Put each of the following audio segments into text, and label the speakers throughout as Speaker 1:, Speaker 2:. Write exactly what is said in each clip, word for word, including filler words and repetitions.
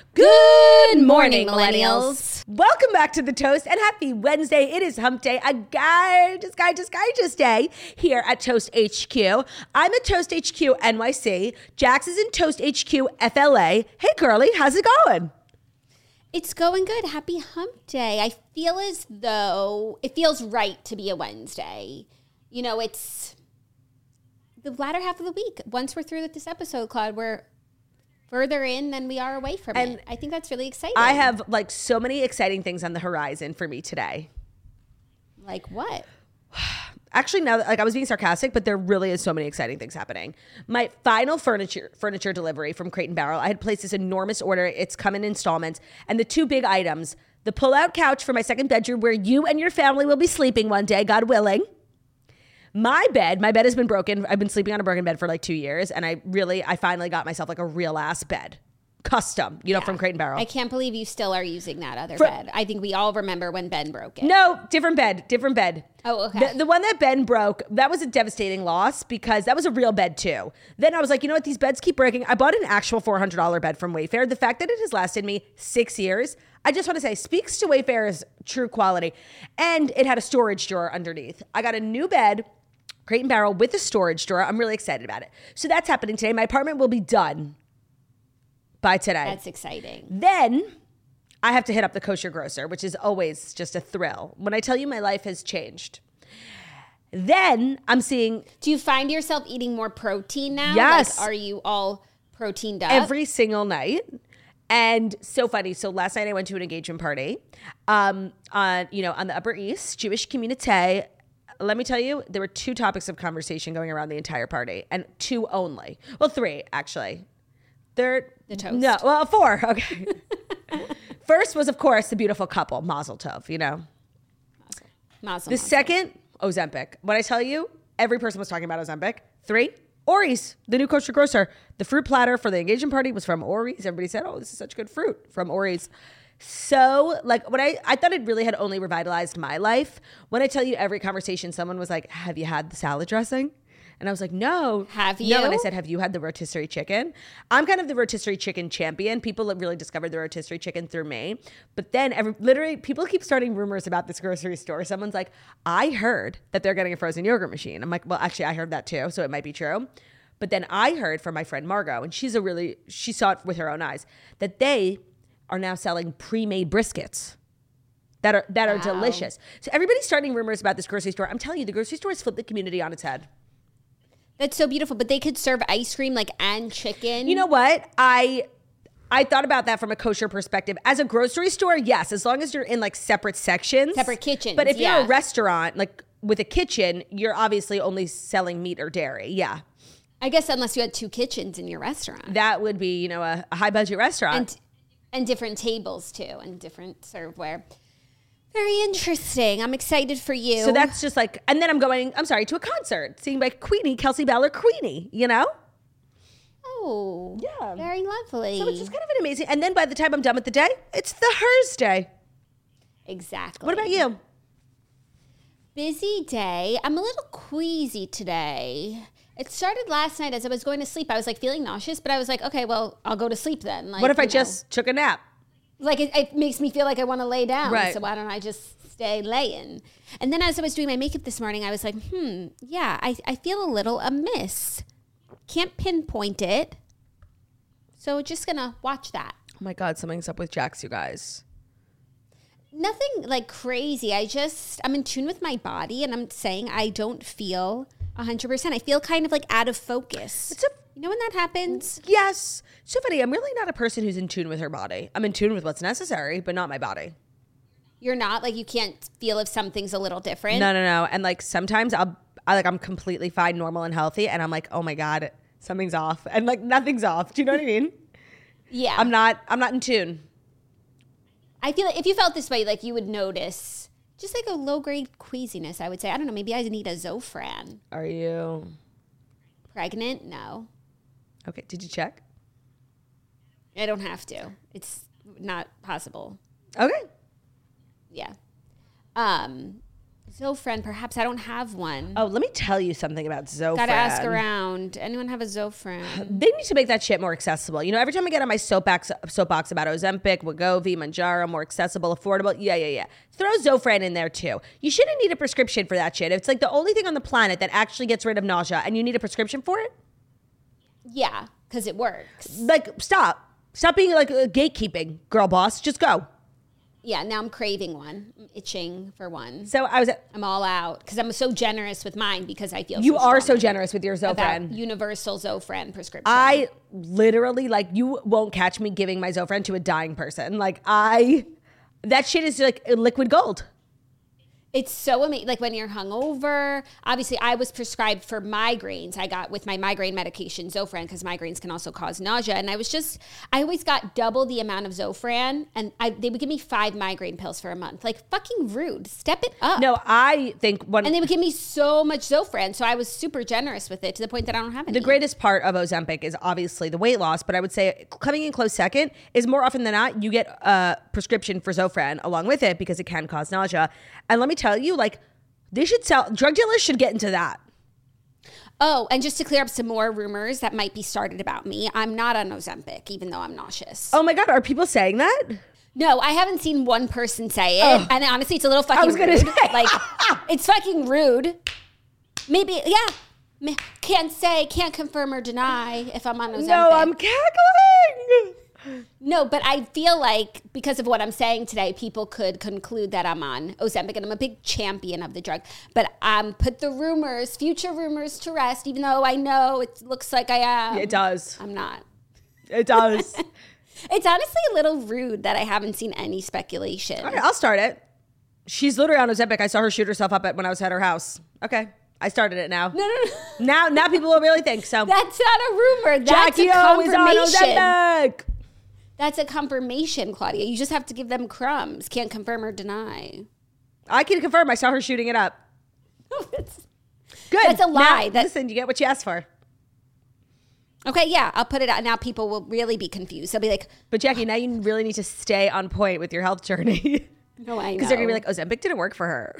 Speaker 1: Good morning, millennials.
Speaker 2: Welcome back to The Toast and happy Wednesday. It is hump day, a gorgeous, gorgeous, gorgeous day here at Toast H Q. I'm at Toast H Q N Y C. Jax is in Toast H Q F L A. Hey, girly, how's it going?
Speaker 1: It's going good. Happy hump day. I feel as though it feels right to be a Wednesday. You know, it's the latter half of the week. Once we're through with this episode, Claude, we're further in than we are away from and it. I think that's really exciting.
Speaker 2: I have like so many exciting things on the horizon for me today.
Speaker 1: Like what?
Speaker 2: Actually, now, like I was being sarcastic, but there really is so many exciting things happening. My final furniture furniture delivery from Crate and Barrel, I had placed this enormous order. It's come in installments. And the two big items, the pull-out couch for my second bedroom where you and your family will be sleeping one day, God willing. My bed, my bed has been broken. I've been sleeping on a broken bed for like two years. And I really, I finally got myself like a real ass bed. Custom, you know, yeah. from Crate and Barrel.
Speaker 1: I can't believe you still are using that other
Speaker 2: for,
Speaker 1: bed. I think we all remember when Ben broke it.
Speaker 2: No, different bed, different bed.
Speaker 1: Oh, okay.
Speaker 2: The, the one that Ben broke, that was a devastating loss because that was a real bed too. Then I was like, you know what? These beds keep breaking. I bought an actual four hundred dollars bed from Wayfair. The fact that it has lasted me six years, I just want to say speaks to Wayfair's true quality. And it had a storage drawer underneath. I got a new bed, Crate and Barrel with a storage drawer. I'm really excited about it. So that's happening today. My apartment will be done by today.
Speaker 1: That's exciting.
Speaker 2: Then I have to hit up the kosher grocer, which is always just a thrill. When I tell you my life has changed. Then I'm seeing...
Speaker 1: Do you find yourself eating more protein now?
Speaker 2: Yes.
Speaker 1: Like, are you all proteined up?
Speaker 2: Every single night. And so funny. So last night I went to an engagement party um, on, you know, on the Upper East, Jewish community. Let me tell you, there were two topics of conversation going around the entire party, and two only. Well, three, actually. Third,
Speaker 1: the toast.
Speaker 2: No, well, four. Okay. First was, of course, the beautiful couple, Mazel Tov, you know.
Speaker 1: Mazel. Mazel.
Speaker 2: The
Speaker 1: Mazel.
Speaker 2: second, Ozempic. When I tell you, every person was talking about Ozempic. Three, Ori's, the new kosher grocer. The fruit platter for the engagement party was from Ori's. Everybody said, oh, this is such good fruit from Ori's. So, like, when I, I thought it really had only revitalized my life. When I tell you every conversation, someone was like, have you had the salad dressing? And I was like, no.
Speaker 1: Have you?
Speaker 2: No, and I said, have you had the rotisserie chicken? I'm kind of the rotisserie chicken champion. People really discovered the rotisserie chicken through me. But then every, literally people keep starting rumors about this grocery store. Someone's like, I heard that they're getting a frozen yogurt machine. I'm like, well, actually, I heard that too, so it might be true. But then I heard from my friend Margot, and she's a really, she saw it with her own eyes, that they are now selling pre-made briskets that are that wow. are delicious. So everybody's starting rumors about this grocery store. I'm telling you, the grocery store has flipped the community on its head.
Speaker 1: That's so beautiful. But they could serve ice cream like and chicken.
Speaker 2: You know what? I I thought about that from a kosher perspective. As a grocery store, yes, as long as you're in like separate sections.
Speaker 1: Separate kitchens.
Speaker 2: But if
Speaker 1: yeah.
Speaker 2: you're a restaurant, like with a kitchen, you're obviously only selling meat or dairy. Yeah.
Speaker 1: I guess unless you had two kitchens in your restaurant.
Speaker 2: That would be, you know, a, a high budget restaurant.
Speaker 1: And, and different tables too, and different serveware. Very interesting. I'm excited for you.
Speaker 2: So that's just like, and then I'm going, I'm sorry, to a concert, seeing by Queenie, Kelsey Balor Queenie, you know?
Speaker 1: Oh,
Speaker 2: yeah.
Speaker 1: Very lovely.
Speaker 2: So it's just kind of an amazing, and then by the time I'm done with the day, it's the hers day.
Speaker 1: Exactly.
Speaker 2: What about you?
Speaker 1: Busy day. I'm a little queasy today. It started last night as I was going to sleep. I was like feeling nauseous, but I was like, okay, well, I'll go to sleep then. Like,
Speaker 2: what if I
Speaker 1: know.
Speaker 2: just took a nap?
Speaker 1: Like, it, it makes me feel like I want to lay down.
Speaker 2: Right.
Speaker 1: So why don't I just stay laying? And then as I was doing my makeup this morning, I was like, hmm, yeah, I, I feel a little amiss. Can't pinpoint it. So just going to watch that.
Speaker 2: Oh my God, something's up with Jax, you guys.
Speaker 1: Nothing like crazy. I just, I'm in tune with my body, and I'm saying I don't feel one hundred percent. I feel kind of like out of focus.
Speaker 2: It's a
Speaker 1: You know when that happens?
Speaker 2: Yes. So funny. I'm really not a person who's in tune with her body. I'm in tune with what's necessary, but not my body.
Speaker 1: You're not? Like you can't feel if something's a little different?
Speaker 2: No, no, no. And like sometimes I'll, I like I'm completely fine, normal and healthy. And I'm like, oh my God, something's off. And like nothing's off. Do you know what I mean?
Speaker 1: Yeah.
Speaker 2: I'm not, I'm not in tune.
Speaker 1: I feel like if you felt this way, like you would notice just like a low grade queasiness, I would say. I don't know. Maybe I need a Zofran.
Speaker 2: Are you
Speaker 1: pregnant? No.
Speaker 2: Okay. Did you check?
Speaker 1: I don't have to. It's not possible.
Speaker 2: Okay.
Speaker 1: Yeah. Um, Zofran, perhaps. I don't have one.
Speaker 2: Oh, let me tell you something about Zofran.
Speaker 1: Gotta ask around. Anyone have a Zofran?
Speaker 2: They need to make that shit more accessible. You know, every time I get on my soapbox, soapbox about Ozempic, Wegovy, Mounjaro, more accessible, affordable. Yeah, yeah, yeah. Throw Zofran in there too. You shouldn't need a prescription for that shit. It's like the only thing on the planet that actually gets rid of nausea, and you need a prescription for it?
Speaker 1: Yeah, because it works.
Speaker 2: Like, stop. Stop being like uh, gatekeeping, girl boss. Just go.
Speaker 1: Yeah, now I'm craving one. I'm itching for one.
Speaker 2: So I was at,
Speaker 1: I'm all out because I'm so generous with mine because I feel
Speaker 2: you
Speaker 1: so
Speaker 2: are so
Speaker 1: strongly
Speaker 2: generous with your
Speaker 1: about
Speaker 2: Zofran.
Speaker 1: universal Zofran prescription.
Speaker 2: I literally, like, you won't catch me giving my Zofran to a dying person. Like, I, that shit is like liquid gold.
Speaker 1: It's so amazing. Like when you're hungover, obviously I was prescribed for migraines. I got with my migraine medication, Zofran, because migraines can also cause nausea. And I was just, I always got double the amount of Zofran and I, they would give me five migraine pills for a month. Like fucking rude. Step it up.
Speaker 2: No, I think one.
Speaker 1: And they would give me so much Zofran. So I was super generous with it to the point that I don't have any.
Speaker 2: The greatest part of Ozempic is obviously the weight loss, but I would say coming in close second is more often than not, you get a prescription for Zofran along with it because it can cause nausea. And let me tell you, like, they should sell, drug dealers should get into that.
Speaker 1: Oh, and just to clear up some more rumors that might be started about me, I'm not on Ozempic, even though I'm nauseous.
Speaker 2: Oh my God, are people saying that?
Speaker 1: No, I haven't seen one person say it.
Speaker 2: Oh.
Speaker 1: And honestly, it's a little fucking
Speaker 2: I was gonna
Speaker 1: rude.
Speaker 2: say.
Speaker 1: Like, it's fucking rude. Maybe, yeah. Can't say, can't confirm or deny if I'm on Ozempic.
Speaker 2: No, I'm cackling.
Speaker 1: No, but I feel like because of what I'm saying today, people could conclude that I'm on Ozempic, and I'm a big champion of the drug. But um, put the rumors, future rumors to rest, even though I know it looks like I am.
Speaker 2: It does.
Speaker 1: I'm not.
Speaker 2: It does.
Speaker 1: It's honestly a little rude that I haven't seen any speculation.
Speaker 2: All right, I'll start it. She's literally on Ozempic. I saw her shoot herself up at when I was at her house. Okay. I started it now.
Speaker 1: No, no, no.
Speaker 2: Now, now people will really think so.
Speaker 1: That's not a rumor. That's
Speaker 2: Jackie
Speaker 1: a
Speaker 2: O is on
Speaker 1: confirmation.
Speaker 2: Ozempic.
Speaker 1: That's a confirmation, Claudia. You just have to give them crumbs. Can't confirm or deny.
Speaker 2: I can confirm. I saw her shooting it up.
Speaker 1: that's,
Speaker 2: Good.
Speaker 1: That's a lie.
Speaker 2: Now,
Speaker 1: That,
Speaker 2: listen, you get what you asked for.
Speaker 1: okay, yeah, I'll put it out. Now people will really be confused. They'll be like,
Speaker 2: But Jackie, now you really need to stay on point with your health journey.
Speaker 1: no, I know.
Speaker 2: Because they're going to be like, Ozempic didn't work for her.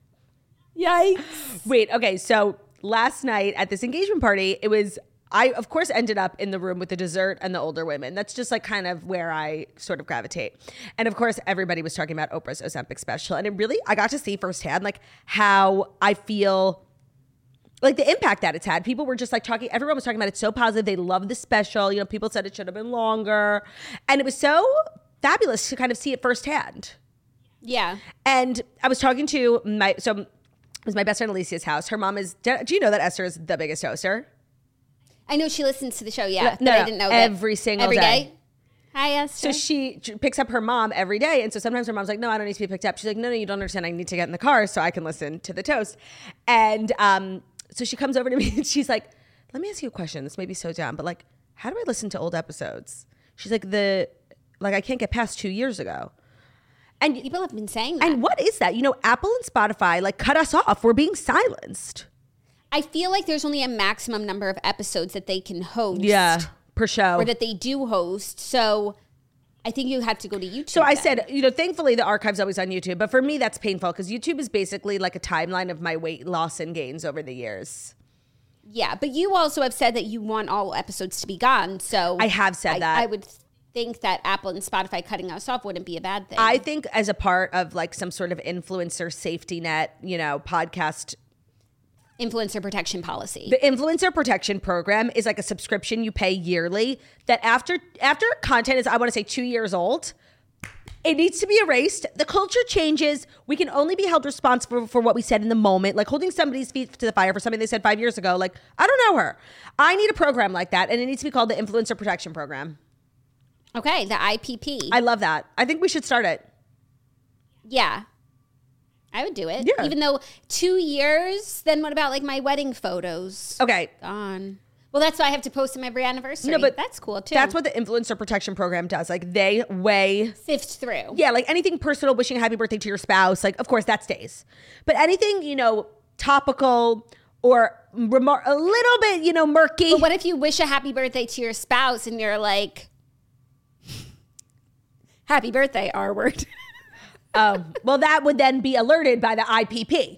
Speaker 1: Yikes.
Speaker 2: Wait, okay. So last night at this engagement party, it was, I of course ended up in the room with the dessert and the older women. That's just like kind of where I sort of gravitate. And of course, everybody was talking about Oprah's Ozempic special. And it really, I got to see firsthand like how I feel, like the impact that it's had. People were just like talking, everyone was talking about it so positive. They loved the special. You know, people said it should have been longer. And it was so fabulous to kind of see it firsthand.
Speaker 1: Yeah.
Speaker 2: And I was talking to my, so it was my best friend Alicia's house. Her mom is, do you know that Esther is the biggest toaster?
Speaker 1: I know she listens to the show, yeah.
Speaker 2: No,
Speaker 1: but
Speaker 2: no,
Speaker 1: I didn't know
Speaker 2: every
Speaker 1: that.
Speaker 2: single
Speaker 1: every
Speaker 2: day.
Speaker 1: day. Hi, Esther.
Speaker 2: So she j- picks up her mom every day. And so sometimes her mom's like, no, I don't need to be picked up. She's like, no, no, you don't understand. I need to get in the car so I can listen to the toast. And um, so she comes over to me and she's like, let me ask you a question. This may be so dumb, but like, how do I listen to old episodes? She's like, the, like, I can't get past two years ago. And
Speaker 1: people have been saying that.
Speaker 2: And what is that? You know, Apple and Spotify like cut us off. We're being silenced.
Speaker 1: I feel like there's only a maximum number of episodes that they can host.
Speaker 2: Yeah, per show.
Speaker 1: Or that they do host. So I think you have to go to YouTube.
Speaker 2: So I
Speaker 1: then.
Speaker 2: said, you know, thankfully the archive's always on YouTube. But for me, that's painful because YouTube is basically like a timeline of my weight loss and gains over the years.
Speaker 1: Yeah, but you also have said that you want all episodes to be gone. So
Speaker 2: I have said
Speaker 1: I,
Speaker 2: that.
Speaker 1: I would think that Apple and Spotify cutting us off wouldn't be a bad thing.
Speaker 2: I think as a part of like some sort of influencer safety net, you know, podcast.
Speaker 1: Influencer protection policy.
Speaker 2: The influencer protection program is like a subscription you pay yearly that after after content is, I want to say, two years old, it needs to be erased. The culture changes. We can only be held responsible for what we said in the moment, like holding somebody's feet to the fire for something they said five years ago. Like, I don't know her. I need a program like that, and it needs to be called the Influencer Protection Program.
Speaker 1: Okay, the I P P.
Speaker 2: I love that. I think we should start it.
Speaker 1: Yeah. I would do it.
Speaker 2: Yeah.
Speaker 1: Even though two years, then what about like my wedding photos?
Speaker 2: Okay.
Speaker 1: Gone. Well, that's why I have to post them every anniversary.
Speaker 2: No, but
Speaker 1: that's cool too.
Speaker 2: That's what the Influencer Protection Program does. Like, they weigh...
Speaker 1: Sift through.
Speaker 2: Yeah, like anything personal, wishing a happy birthday to your spouse, like, of course, that stays. But anything, you know, topical or remar- a little bit, you know, murky.
Speaker 1: But what if you wish a happy birthday to your spouse and you're like, happy birthday, R word.
Speaker 2: Um, well, that would then be alerted by the I P P.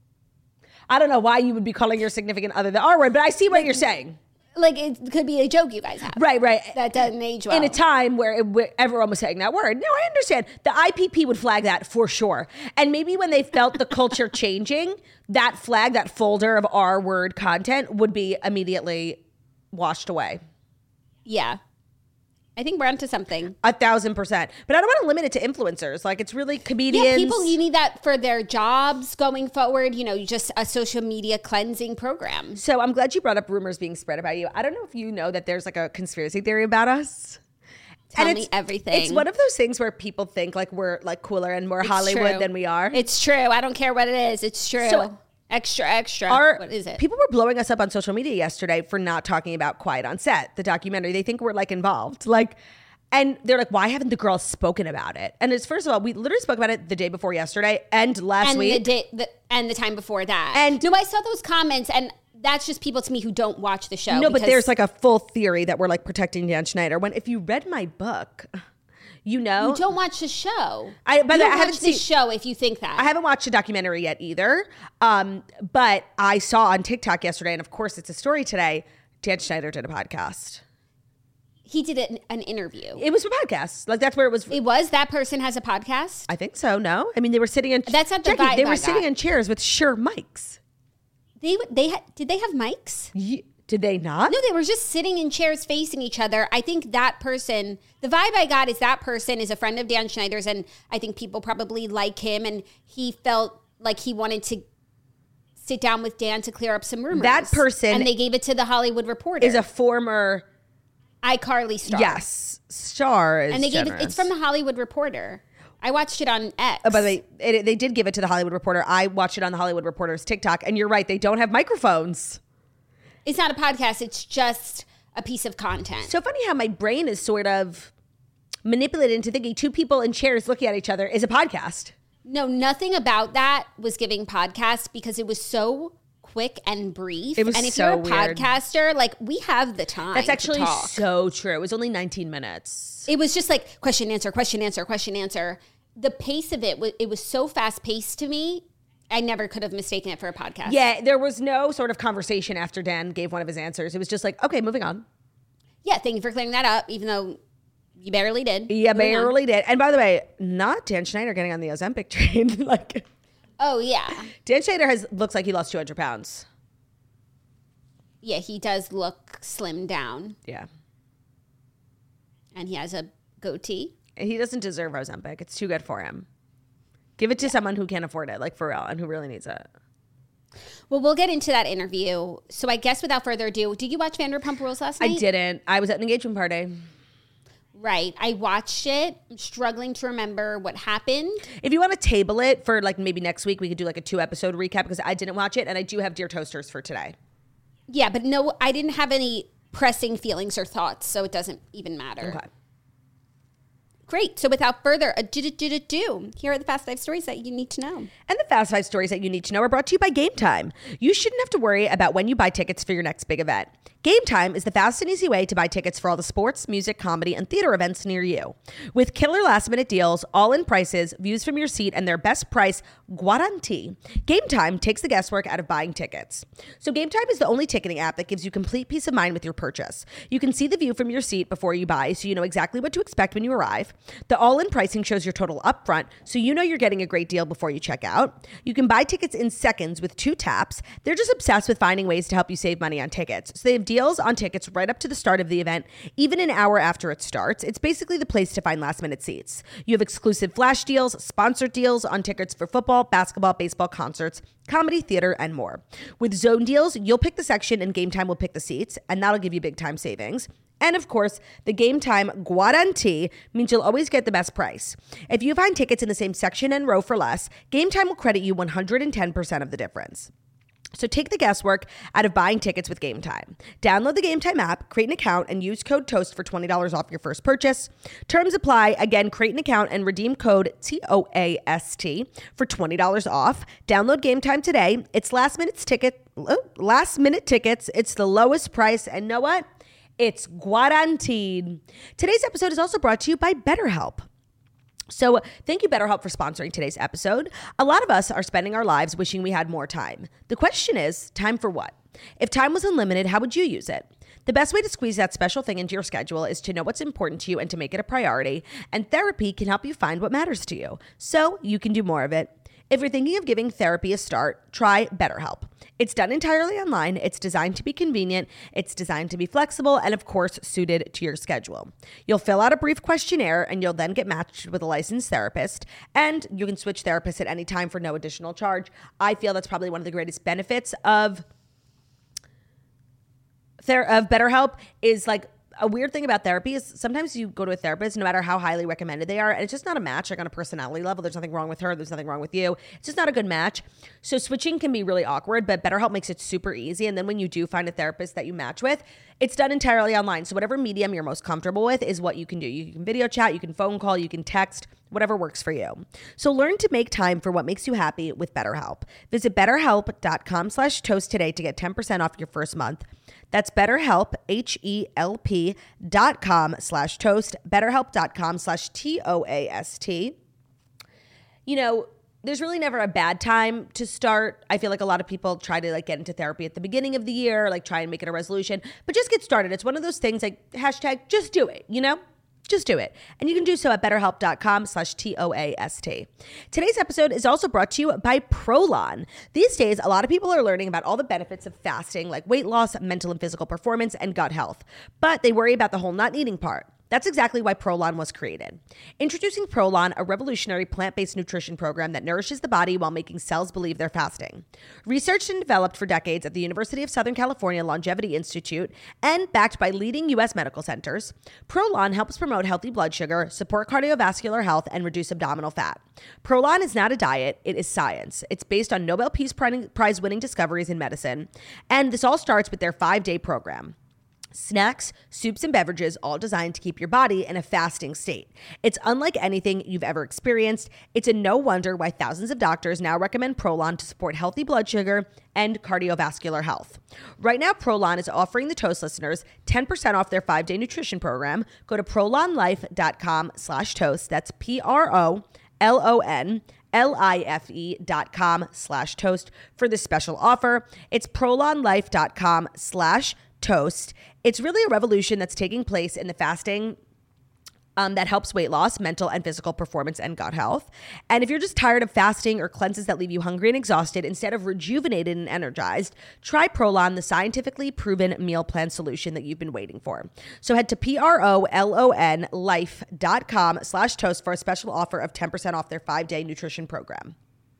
Speaker 2: I don't know why you would be calling your significant other the R word, but I see what you're saying.
Speaker 1: Like, it could be a joke you guys have.
Speaker 2: Right, right.
Speaker 1: That doesn't age well.
Speaker 2: In a time where, it, where everyone was saying that word. No, I understand. The I P P would flag that for sure. And maybe when they felt the culture changing, that flag, that folder of R word content would be immediately washed away.
Speaker 1: Yeah. I think we're onto something.
Speaker 2: A thousand percent. But I don't want to limit it to influencers. Like, it's really comedians.
Speaker 1: Yeah, people, you need that for their jobs going forward. You know, just a social media cleansing program.
Speaker 2: So I'm glad you brought up rumors being spread about you. I don't know if you know that there's like a conspiracy theory about us.
Speaker 1: Tell
Speaker 2: and
Speaker 1: me
Speaker 2: it's,
Speaker 1: everything.
Speaker 2: It's one of those things where people think like we're like cooler and more
Speaker 1: It's
Speaker 2: Hollywood
Speaker 1: true.
Speaker 2: than we are.
Speaker 1: It's true. I don't care what it is. It's true.
Speaker 2: So-
Speaker 1: extra, extra.
Speaker 2: Our,
Speaker 1: what is it?
Speaker 2: People were blowing us up on social media yesterday for not talking about Quiet on Set, the documentary. They think we're like involved. Like, and they're like, why haven't the girls spoken about it? And it's, first of all, we literally spoke about it the day before yesterday and last
Speaker 1: and
Speaker 2: week.
Speaker 1: The day, the, and the time before that.
Speaker 2: And-
Speaker 1: no, I saw those comments, and that's just people to me who don't watch the show.
Speaker 2: No, but
Speaker 1: because-
Speaker 2: there's like a full theory that we're like protecting Dan Schneider. When if you read my book, you know.
Speaker 1: You don't watch the show.
Speaker 2: I- by
Speaker 1: you
Speaker 2: the-
Speaker 1: don't
Speaker 2: I haven't
Speaker 1: watch the
Speaker 2: seen-
Speaker 1: show if you think that.
Speaker 2: I haven't watched the documentary yet either. Um, but I saw on TikTok yesterday, and of course it's a story today, Dan Schneider did a podcast.
Speaker 1: He did an, an interview.
Speaker 2: It was a podcast. Like, that's where it was.
Speaker 1: It was that person has a podcast.
Speaker 2: I think so. No, I mean they were sitting in.
Speaker 1: That's not the
Speaker 2: Jackie,
Speaker 1: vibe
Speaker 2: They were
Speaker 1: I
Speaker 2: sitting
Speaker 1: got.
Speaker 2: in chairs with Shure mics.
Speaker 1: They they had did they have mics?
Speaker 2: Ye- Did they not?
Speaker 1: No, they were just sitting in chairs facing each other. I think that person, the vibe I got is that person is a friend of Dan Schneider's, and I think people probably like him, and he felt like he wanted to sit down with Dan to clear up some rumors.
Speaker 2: That person
Speaker 1: and they gave it to the Hollywood Reporter.
Speaker 2: Is a former
Speaker 1: iCarly star.
Speaker 2: yes star. Is
Speaker 1: and they
Speaker 2: generous.
Speaker 1: gave it. It's from the Hollywood Reporter. I watched it on X.
Speaker 2: Oh, by the way, it, they did give it to the Hollywood Reporter. I watched it on the Hollywood Reporter's TikTok, and you're right, they don't have microphones.
Speaker 1: It's not a podcast. It's just a piece of content.
Speaker 2: So funny how my brain is sort of manipulated into thinking two people in chairs looking at each other is a podcast.
Speaker 1: No, nothing about that was giving podcast because it was so quick and brief.
Speaker 2: It was
Speaker 1: and if
Speaker 2: so
Speaker 1: you're a
Speaker 2: weird.
Speaker 1: podcaster, like we have the time.
Speaker 2: That's actually
Speaker 1: to talk.
Speaker 2: so true. It was only nineteen minutes.
Speaker 1: It was just like question answer, question answer, question answer. The pace of it was it was so fast paced to me. I never could have mistaken it for a podcast.
Speaker 2: Yeah, there was no sort of conversation after Dan gave one of his answers. It was just like, okay, moving on.
Speaker 1: Yeah, thank you for clearing that up, even though you barely did.
Speaker 2: Yeah,
Speaker 1: Moving on.
Speaker 2: barely did. And by the way, not Dan Schneider getting on the Ozempic train. Like,
Speaker 1: Oh yeah.
Speaker 2: Dan Schneider has looks like he lost two hundred pounds.
Speaker 1: Yeah, he does look slimmed down
Speaker 2: Yeah.
Speaker 1: and he has a goatee.
Speaker 2: He doesn't deserve Ozempic. It's too good for him. Give it to someone who can't afford it, like for real, and who really needs it.
Speaker 1: Well, we'll get into that interview. So I guess without further ado, did you watch Vanderpump Rules last night?
Speaker 2: I didn't. I was at an engagement party.
Speaker 1: Right. I watched it. I'm struggling to remember what happened.
Speaker 2: If you want to table it for like maybe next week, we could do like a two episode recap because I didn't watch it, and I do have Dear Toasters for today.
Speaker 1: Yeah, but no, I didn't have any pressing feelings or thoughts, so it doesn't even matter.
Speaker 2: Okay.
Speaker 1: Great. So without further ado, here are the Fast Five stories that you need to know.
Speaker 2: And the Fast Five stories that you need to know are brought to you by Game Time. You shouldn't have to worry about when you buy tickets for your next big event. Game Time is the fast and easy way to buy tickets for all the sports, music, comedy, and theater events near you. With killer last-minute deals, all-in prices, views from your seat, and their best price guarantee, Game Time takes the guesswork out of buying tickets. So Game Time is the only ticketing app that gives you complete peace of mind with your purchase. You can see the view from your seat before you buy, so you know exactly what to expect when you arrive. The all-in pricing shows your total upfront, so you know you're getting a great deal before you check out. You can buy tickets in seconds with two taps. They're just obsessed with finding ways to help you save money on tickets. So they have deals on tickets right up to the start of the event, even an hour after it starts. It's basically the place to find last-minute seats. You have exclusive flash deals, sponsored deals on tickets for football, basketball, baseball, concerts, comedy, theater, and more. With zone deals, you'll pick the section and Game Time will pick the seats, and that'll give you big time savings. And of course, the Game Time guarantee means you'll always get the best price. If you find tickets in the same section and row for less, Game Time will credit you one hundred ten percent of the difference. So take the guesswork out of buying tickets with Game Time. Download the Game Time app, create an account, and use code TOAST for twenty dollars off your first purchase. Terms apply. Again, create an account and redeem code T O A S T for twenty dollars off. Download Game Time today. It's last minute ticket, last minute tickets. It's the lowest price. And know what? It's guaranteed. Today's episode is also brought to you by BetterHelp. So thank you, BetterHelp, for sponsoring today's episode. A lot of us are spending our lives wishing we had more time. The question is, time for what? If time was unlimited, how would you use it? The best way to squeeze that special thing into your schedule is to know what's important to you and to make it a priority. And therapy can help you find what matters to you, so you can do more of it. If you're thinking of giving therapy a start, try BetterHelp. It's done entirely online. It's designed to be convenient. It's designed to be flexible and, of course, suited to your schedule. You'll fill out a brief questionnaire and you'll then get matched with a licensed therapist. And you can switch therapists at any time for no additional charge. I feel that's probably one of the greatest benefits of, ther- of BetterHelp is like, a weird thing about therapy is sometimes you go to a therapist, no matter how highly recommended they are, and it's just not a match, like on a personality level. There's nothing wrong with her. There's nothing wrong with you. It's just not a good match. So switching can be really awkward, but BetterHelp makes it super easy. And then when you do find a therapist that you match with, it's done entirely online. So whatever medium you're most comfortable with is what you can do. You can video chat, you can phone call, you can text, whatever works for you. So learn to make time for what makes you happy with BetterHelp. Visit betterhelp.com slash toast today to get ten percent off your first month. That's BetterHelp, H-E-L-P dot com slash toast, betterhelp.com slash T O A S T. You know, there's really never a bad time to start. I feel like a lot of people try to like get into therapy at the beginning of the year, like try and make it a resolution, but just get started. It's one of those things like hashtag just do it, you know? Just do it. And you can do so at betterhelp.com slash T O A S T. Today's episode is also brought to you by Prolon. These days, a lot of people are learning about all the benefits of fasting, like weight loss, mental and physical performance, and gut health. But they worry about the whole not eating part. That's exactly why Prolon was created. Introducing Prolon, a revolutionary plant-based nutrition program that nourishes the body while making cells believe they're fasting. Researched and developed for decades at the University of Southern California Longevity Institute and backed by leading U S medical centers, Prolon helps promote healthy blood sugar, support cardiovascular health, and reduce abdominal fat. Prolon is not a diet, it is science. It's based on Nobel Peace Prize-winning discoveries in medicine, and this all starts with their five-day program. Snacks, soups, and beverages all designed to keep your body in a fasting state. It's unlike anything you've ever experienced. It's a no wonder why thousands of doctors now recommend Prolon to support healthy blood sugar and cardiovascular health. Right now, Prolon is offering the Toast listeners ten percent off their five-day nutrition program. Go to prolonlife.com slash toast. That's P-R-O-L-O-N L-I-F-E dot com slash toast for this special offer. It's prolonlife.com slash toast. It's really a revolution that's taking place in the fasting um, that helps weight loss, mental and physical performance, and gut health. And if you're just tired of fasting or cleanses that leave you hungry and exhausted instead of rejuvenated and energized, try Prolon, the scientifically proven meal plan solution that you've been waiting for. So head to P-R-O-L-O-N life.com slash toast for a special offer of ten percent off their five-day nutrition program.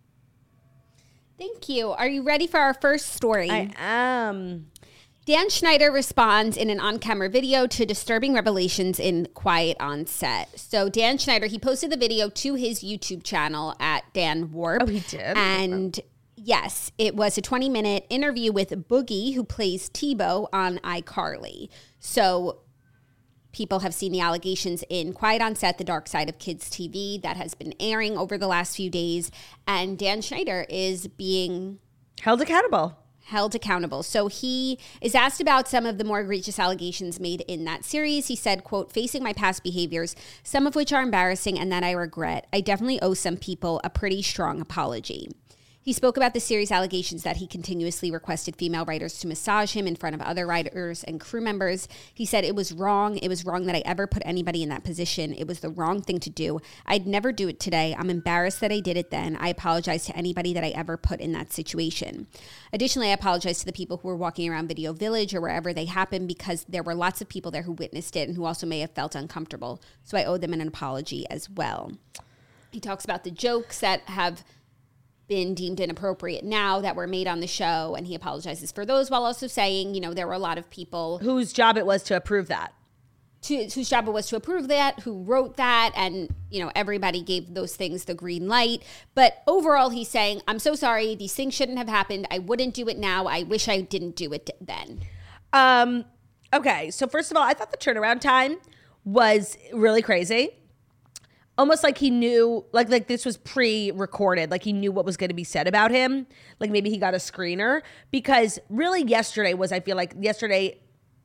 Speaker 1: Thank you. Are you ready for our first story?
Speaker 2: I am.
Speaker 1: Dan Schneider responds in an on-camera video to disturbing revelations in Quiet on Set. So Dan Schneider, he posted the video to his YouTube channel at Dan Warp.
Speaker 2: Oh, he did?
Speaker 1: And yes, it was a twenty-minute interview with Boogie, who plays Tebow on iCarly. So people have seen the allegations in Quiet on Set, The Dark Side of Kids T V, that has been airing over the last few days. And Dan Schneider is being
Speaker 2: held accountable.
Speaker 1: held accountable. So he is asked about some of the more egregious allegations made in that series. He said, quote, "Facing my past behaviors, some of which are embarrassing and that I regret, I definitely owe some people a pretty strong apology." He spoke about the series allegations that he continuously requested female writers to massage him in front of other writers and crew members. He said, "It was wrong. It was wrong that I ever put anybody in that position. It was the wrong thing to do. I'd never do it today. I'm embarrassed that I did it then. I apologize to anybody that I ever put in that situation. Additionally, I apologize to the people who were walking around Video Village or wherever they happened, because there were lots of people there who witnessed it and who also may have felt uncomfortable. So I owe them an apology as well." He talks about the jokes that have been deemed inappropriate now that were made on the show, and he apologizes for those, while also saying, you know, there were a lot of people
Speaker 2: whose job it was to approve that.
Speaker 1: To, whose job it was to approve that, who wrote that, and, you know, everybody gave those things the green light. But overall, he's saying, I'm so sorry. These things shouldn't have happened. I wouldn't do it now. I wish I didn't do it then.
Speaker 2: Um. Okay, so first of all, I thought the turnaround time was really crazy. Almost like he knew, like like this was pre-recorded, like he knew what was going to be said about him. Like maybe he got a screener, because really yesterday was, I feel like yesterday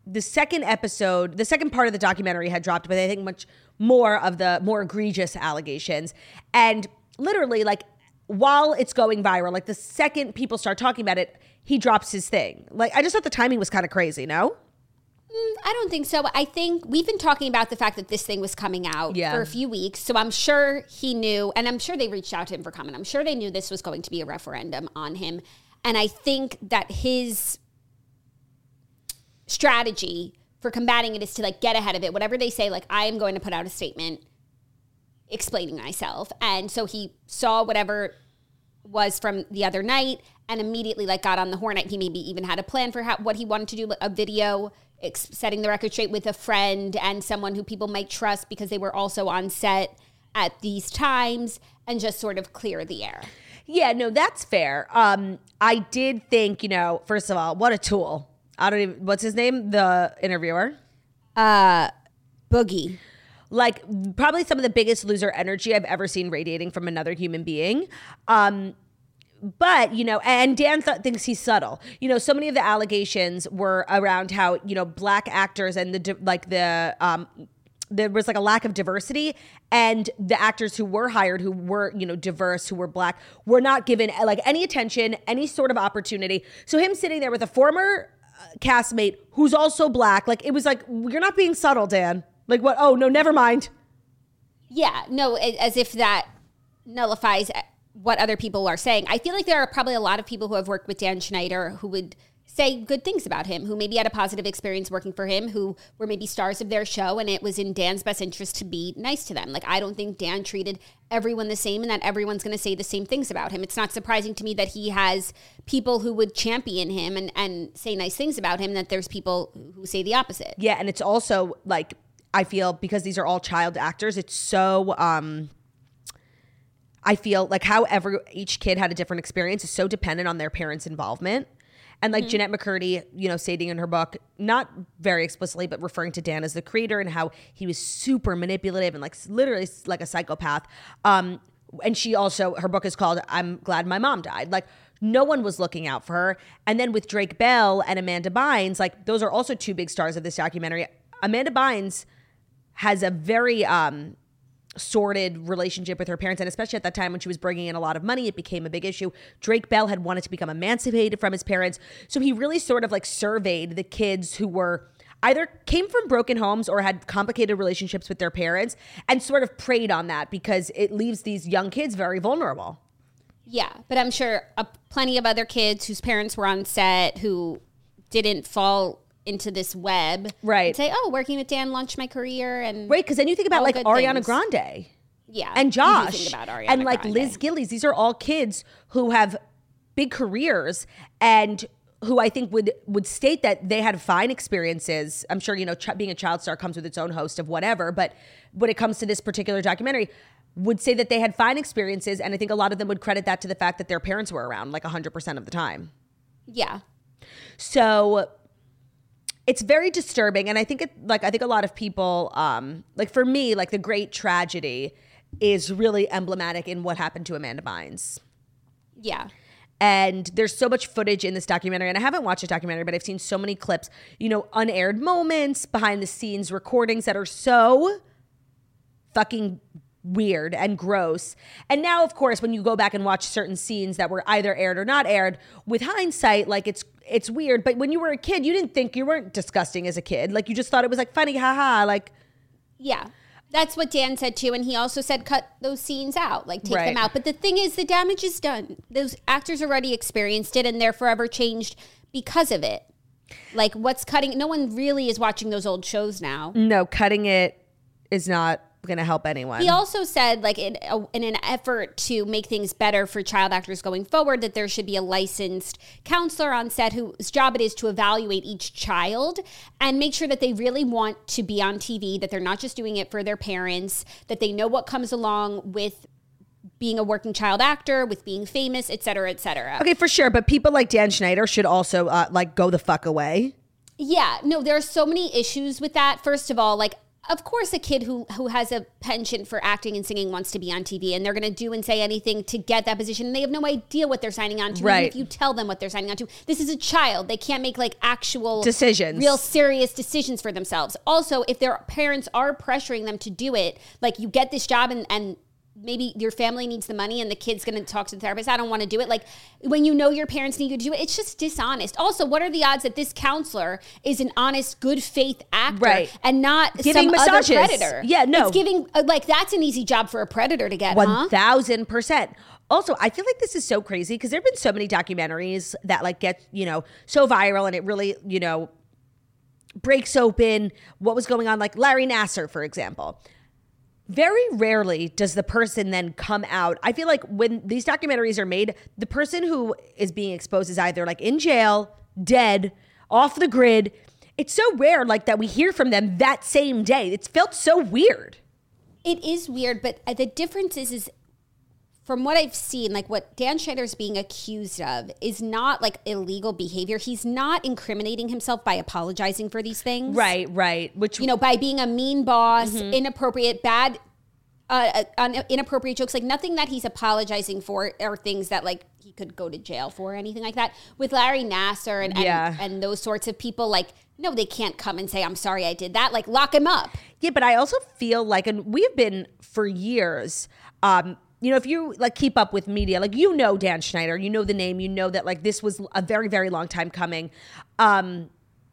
Speaker 2: the second episode, the second part of the documentary had dropped, but I think much more of the more egregious allegations. And literally, like, while it's going viral, like the second people start talking about it, he drops his thing. Like, I just thought the timing was kind of crazy, no?
Speaker 1: Mm, I don't think so. I think we've been talking about the fact that this thing was coming out
Speaker 2: Yeah.
Speaker 1: for a few weeks. So I'm sure he knew, and I'm sure they reached out to him for comment. I'm sure they knew this was going to be a referendum on him. And I think that his strategy for combating it is to like get ahead of it. Whatever they say, like, I am going to put out a statement explaining myself. And so he saw whatever was from the other night and immediately like got on the horn. He maybe even had a plan for how, what he wanted to do, a video ex- setting the record straight with a friend and someone who people might trust because they were also on set at these times, and just sort of clear the air.
Speaker 2: Yeah, no, that's fair. Um, I did think, you know, first of all, what a tool. I don't even, what's his name? The interviewer?
Speaker 1: Uh, Boogie.
Speaker 2: Like, probably some of the biggest loser energy I've ever seen radiating from another human being. Um, but, you know, and Dan th- thinks he's subtle. You know, so many of the allegations were around how, you know, black actors and the, di- like the, um, there was like a lack of diversity, and the actors who were hired, who were, you know, diverse, who were black, were not given like any attention, any sort of opportunity. So him sitting there with a former uh, castmate who's also black, like, it was like, you're not being subtle, Dan. Like, what? Oh, no, never mind.
Speaker 1: Yeah, no, as if that nullifies what other people are saying. I feel like there are probably a lot of people who have worked with Dan Schneider who would say good things about him, who maybe had a positive experience working for him, who were maybe stars of their show, and it was in Dan's best interest to be nice to them. Like, I don't think Dan treated everyone the same and that everyone's going to say the same things about him. It's not surprising to me that he has people who would champion him and, and say nice things about him, that there's people who say the opposite.
Speaker 2: Yeah, and it's also like, I feel because these are all child actors, it's so, um, I feel like however each kid had a different experience is so dependent on their parents' involvement. And like mm-hmm. Jeanette McCurdy, you know, stating in her book, not very explicitly, but referring to Dan as the creator and how he was super manipulative and like literally like a psychopath. Um, and she also, her book is called I'm Glad My Mom Died. Like, no one was looking out for her. And then with Drake Bell and Amanda Bynes, like, those are also two big stars of this documentary. Amanda Bynes has a very um, sordid relationship with her parents, and especially at that time when she was bringing in a lot of money, it became a big issue. Drake Bell had wanted to become emancipated from his parents, so he really sort of like surveyed the kids who were either came from broken homes or had complicated relationships with their parents, and sort of preyed on that because it leaves these young kids very vulnerable.
Speaker 1: Yeah, but I'm sure uh, plenty of other kids whose parents were on set who didn't fall into this web,
Speaker 2: right?
Speaker 1: Say, oh, working with Dan launched my career, and
Speaker 2: right, because then you think about like Ariana things. Grande,
Speaker 1: yeah,
Speaker 2: and Josh,
Speaker 1: think about Ariana
Speaker 2: and like
Speaker 1: Grande.
Speaker 2: Liz Gillies. These are all kids who have big careers and who I think would would state that they had fine experiences. I'm sure, you know, ch- being a child star comes with its own host of whatever, but when it comes to this particular documentary, would say that they had fine experiences, and I think a lot of them would credit that to the fact that their parents were around like one hundred percent of the time.
Speaker 1: Yeah.
Speaker 2: So it's very disturbing, and I think it like I think a lot of people um, like for me, like the great tragedy is really emblematic in what happened to Amanda Bynes.
Speaker 1: Yeah.
Speaker 2: And there's so much footage in this documentary, and I haven't watched a documentary, but I've seen so many clips, you know, unaired moments, behind the scenes recordings that are so fucking weird and gross. And now, of course, when you go back and watch certain scenes that were either aired or not aired, with hindsight, like it's it's weird. But when you were a kid, you didn't think, you weren't disgusting as a kid. Like, you just thought it was like funny, haha. Like,
Speaker 1: yeah, that's what Dan said too. And he also said, cut those scenes out, like take
Speaker 2: right.
Speaker 1: them out. But the thing is, the damage is done. Those actors already experienced it, and they're forever changed because of it. Like, what's cutting? No one really is watching those old shows now.
Speaker 2: No, cutting it is not going to help anyone.
Speaker 1: He also said, like, in, a, in an effort to make things better for child actors going forward, that there should be a licensed counselor on set whose job it is to evaluate each child and make sure that they really want to be on T V, that they're not just doing it for their parents, that they know what comes along with being a working child actor, with being famous, et cetera, et cetera.
Speaker 2: Okay, for sure. But people like Dan Schneider should also, uh, like, go the fuck away.
Speaker 1: Yeah. No, there are so many issues with that. First of all, like, of course, a kid who who has a penchant for acting and singing wants to be on T V, and they're going to do and say anything to get that position. And they have no idea what they're signing on to.
Speaker 2: Right.
Speaker 1: Even if you tell them what they're signing on to, this is a child. They can't make like actual
Speaker 2: decisions,
Speaker 1: real serious decisions for themselves. Also, if their parents are pressuring them to do it, like you get this job and and. maybe your family needs the money and the kid's going to talk to the therapist. I don't want to do it. Like when you know your parents need you to do it, it's just dishonest. Also, what are the odds that this counselor is an honest, good faith actor
Speaker 2: right.
Speaker 1: and not
Speaker 2: giving
Speaker 1: some
Speaker 2: massages.
Speaker 1: other predator?
Speaker 2: Yeah, no.
Speaker 1: It's giving, like that's an easy job for a predator to get,
Speaker 2: one thousand percent. Also, I feel like this is so crazy because there have been so many documentaries that like get, you know, so viral and it really, you know, breaks open what was going on. Like Larry Nassar, for example. Very rarely does the person then come out. I feel like when these documentaries are made, the person who is being exposed is either like in jail, dead, off the grid. It's so rare like that we hear from them that same day. It's felt so weird.
Speaker 1: It is weird, but the difference is, is from what I've seen, like what Dan Schneider's being accused of is not like illegal behavior. He's not incriminating himself by apologizing for these things.
Speaker 2: Right, right. Which,
Speaker 1: you know, by being a mean boss,
Speaker 2: mm-hmm. inappropriate,
Speaker 1: bad, uh, uh, inappropriate jokes, like nothing that he's apologizing for are things that like he could go to jail for or anything like that. With Larry Nassar and,
Speaker 2: yeah.
Speaker 1: and, and those sorts of people, like, no, they can't come and say, I'm sorry I did that. Like, lock him up.
Speaker 2: Yeah, but I also feel like, and we've been for years, um, you know, if you like keep up with media, like, you know, Dan Schneider, you know the name, you know that like this was a very, very long time coming. Um,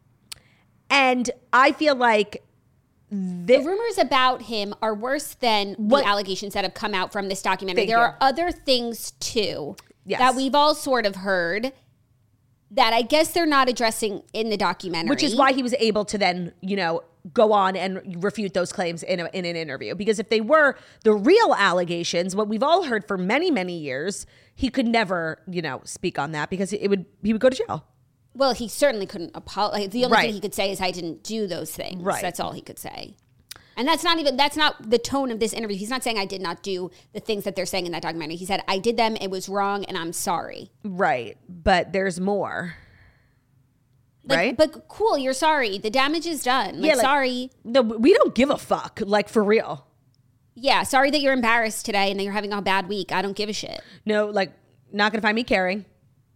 Speaker 2: and I feel like
Speaker 1: the, the rumors about him are worse than what, the allegations that have come out from this documentary. There you. are other things too yes. that we've all sort of heard that I guess they're not addressing in the documentary.
Speaker 2: Which is why he was able to then, you know, go on and refute those claims in, a, in an interview. Because if they were the real allegations, what we've all heard for many, many years, he could never, you know, speak on that because it would he would go to jail.
Speaker 1: Well, he certainly couldn't apologize. The only
Speaker 2: right.
Speaker 1: thing he could say is, I didn't do those things.
Speaker 2: Right.
Speaker 1: That's all he could say. And that's not even, that's not the tone of this interview. He's not saying I did not do the things that they're saying in that documentary. He said, I did them, it was wrong, and I'm sorry.
Speaker 2: Right. But there's more.
Speaker 1: Like,
Speaker 2: right?
Speaker 1: But cool, you're sorry. The damage is done. Like,
Speaker 2: yeah, like,
Speaker 1: sorry.
Speaker 2: No, we don't give a fuck. Like, for real.
Speaker 1: Yeah, sorry that you're embarrassed today and that you're having a bad week. I don't give a shit.
Speaker 2: No, like, not going to find me caring.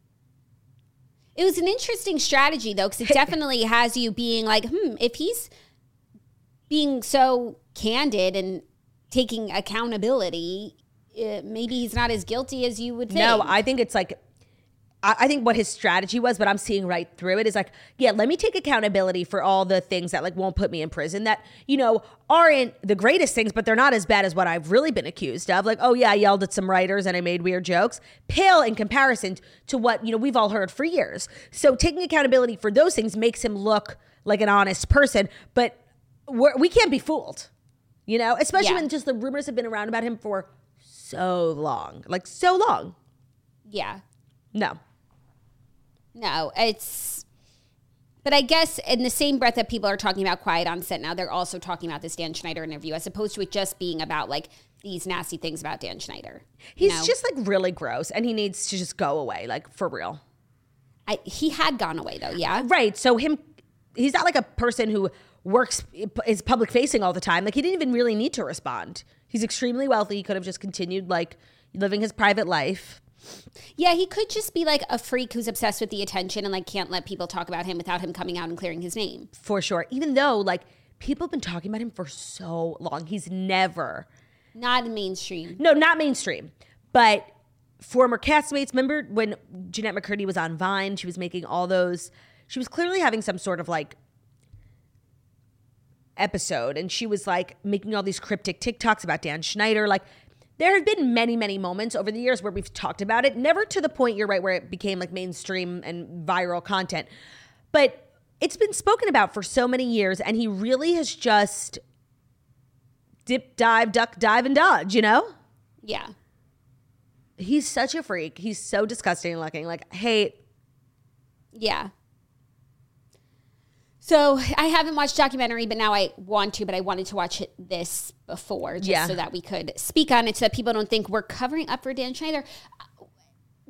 Speaker 1: It was an interesting strategy, though, because it definitely has you being like, hmm, if he's being so candid and taking accountability, uh, maybe he's not as guilty as you would think.
Speaker 2: No, I think it's like, I, I think what his strategy was, what I'm seeing right through it is like, yeah, let me take accountability for all the things that like won't put me in prison that, you know, aren't the greatest things, but they're not as bad as what I've really been accused of. Like, oh yeah, I yelled at some writers and I made weird jokes. Pale in comparison to what, you know, we've all heard for years. So taking accountability for those things makes him look like an honest person, but we're, we can't be fooled, you know, especially yeah. when just the rumors have been around about him for so long, like so long.
Speaker 1: Yeah.
Speaker 2: No.
Speaker 1: No, it's, but I guess in the same breath that people are talking about Quiet on Set now, they're also talking about this Dan Schneider interview as opposed to it just being about like these nasty things about Dan Schneider.
Speaker 2: He's
Speaker 1: know?
Speaker 2: just like really gross and he needs to just go away, like for real.
Speaker 1: I, he had gone away though, yeah?
Speaker 2: Right, so him, he's not like a person who works, is public facing all the time. Like he didn't even really need to respond. He's extremely wealthy. He could have just continued like living his private life.
Speaker 1: Yeah, he could just be like a freak who's obsessed with the attention and like can't let people talk about him without him coming out and clearing his name.
Speaker 2: For sure. Even though like people have been talking about him for so long. He's never.
Speaker 1: Not mainstream.
Speaker 2: No, not mainstream. But former castmates, remember when Jeanette McCurdy was on Vine, she was making all those, she was clearly having some sort of like episode and she was like making all these cryptic TikToks about Dan Schneider. Like, there have been many, many moments over the years where we've talked about it, never to the point, you're right, where it became like mainstream and viral content. But it's been spoken about for so many years, and he really has just dip, dive, duck, dive, and dodge, you know?
Speaker 1: Yeah.
Speaker 2: He's such a freak. He's so disgusting looking. Like, hate.
Speaker 1: Yeah. So I haven't watched documentary, but now I want to, but I wanted to watch it, this before just
Speaker 2: yeah.
Speaker 1: so that we could speak on it so that people don't think we're covering up for Dan Schneider. When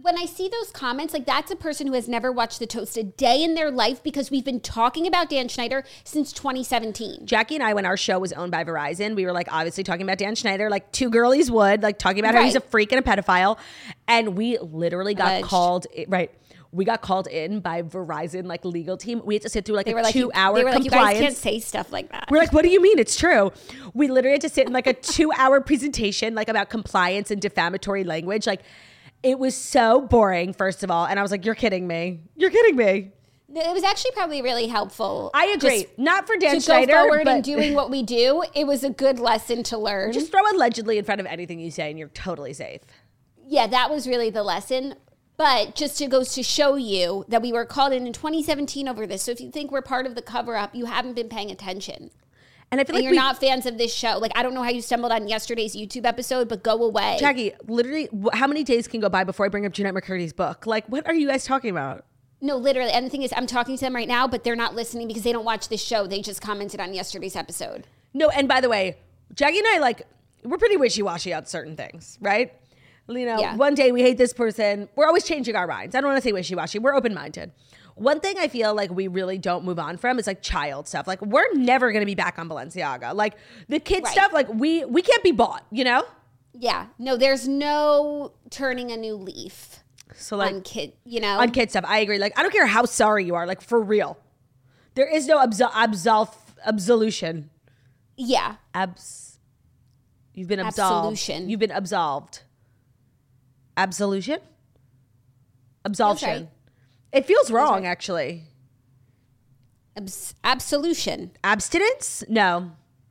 Speaker 1: when I see those comments, like that's a person who has never watched The Toast a day in their life because we've been talking about Dan Schneider since twenty seventeen.
Speaker 2: Jackie and I, when our show was owned by Verizon, we were like obviously talking about Dan Schneider, like two girlies would, like talking about how he's a
Speaker 1: Right.
Speaker 2: freak and a pedophile. And we literally got
Speaker 1: Alleged.
Speaker 2: called, right. We got called in by Verizon like legal team. We had to sit through like
Speaker 1: They
Speaker 2: a
Speaker 1: were like,
Speaker 2: two
Speaker 1: you,
Speaker 2: hour
Speaker 1: they were like, you
Speaker 2: compliance.
Speaker 1: guys can't say stuff like that.
Speaker 2: We're like, what do you mean? It's true. We literally had to sit in like a two hour presentation, like about compliance and defamatory language. Like it was so boring, first of all. And I was like, you're kidding me. You're kidding me.
Speaker 1: It was actually probably really helpful.
Speaker 2: I agree.
Speaker 1: just
Speaker 2: Not for Dan
Speaker 1: to
Speaker 2: Schneider,
Speaker 1: go forward
Speaker 2: but
Speaker 1: and doing what we do. It was a good lesson to learn.
Speaker 2: just throw allegedly in front of anything you say and you're totally safe.
Speaker 1: Yeah, that was really the lesson. But just to goes to show you that we were called in in twenty seventeen over this. So if you think we're part of the cover up, you haven't been paying attention.
Speaker 2: And I feel
Speaker 1: And
Speaker 2: like
Speaker 1: you're
Speaker 2: we,
Speaker 1: not fans of this show. Like, I don't know how you stumbled on yesterday's YouTube episode, but go away.
Speaker 2: Jackie, literally, wh- how many days can go by before I bring up Jeanette McCurdy's book? Like, what are you guys talking about?
Speaker 1: No, literally. And the thing is, I'm talking to them right now, but they're not listening because they don't watch this show. They just commented on yesterday's episode.
Speaker 2: No, and by the way, Jackie and I, like, we're pretty wishy-washy on certain things, right? You know,
Speaker 1: Yeah.
Speaker 2: one day we hate this person. We're always changing our minds. I don't want to say wishy-washy. We're open-minded. One thing I feel like we really don't move on from is like child stuff. Like we're never going to be back on Balenciaga. Like the kid
Speaker 1: Right.
Speaker 2: stuff, like we we can't be bought, you know?
Speaker 1: Yeah. No, there's no turning a new leaf
Speaker 2: So like
Speaker 1: on kid, you know?
Speaker 2: on kid stuff, I agree. Like I don't care how sorry you are, like for real. There is no absol- absol- absolution.
Speaker 1: yeah.
Speaker 2: Abs You've been absolved.
Speaker 1: Absolution.
Speaker 2: You've been absolved. Absolution? Absolution.
Speaker 1: right.
Speaker 2: It feels wrong,
Speaker 1: right.
Speaker 2: actually.
Speaker 1: Abs- absolution.
Speaker 2: Abstinence? No.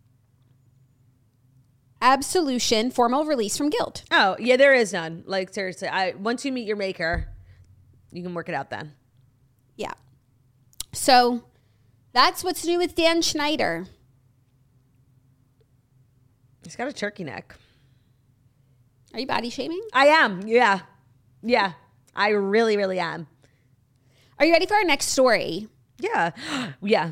Speaker 1: Absolution, formal release from guilt.
Speaker 2: Oh, yeah, there is none. Like seriously, I once you meet your maker, you can work it out then.
Speaker 1: Yeah. So that's what's new with Dan Schneider.
Speaker 2: He's got a turkey neck.
Speaker 1: Are you body shaming?
Speaker 2: I am. Yeah. Yeah. I really, really am.
Speaker 1: Are you ready for our next story?
Speaker 2: Yeah. Yeah.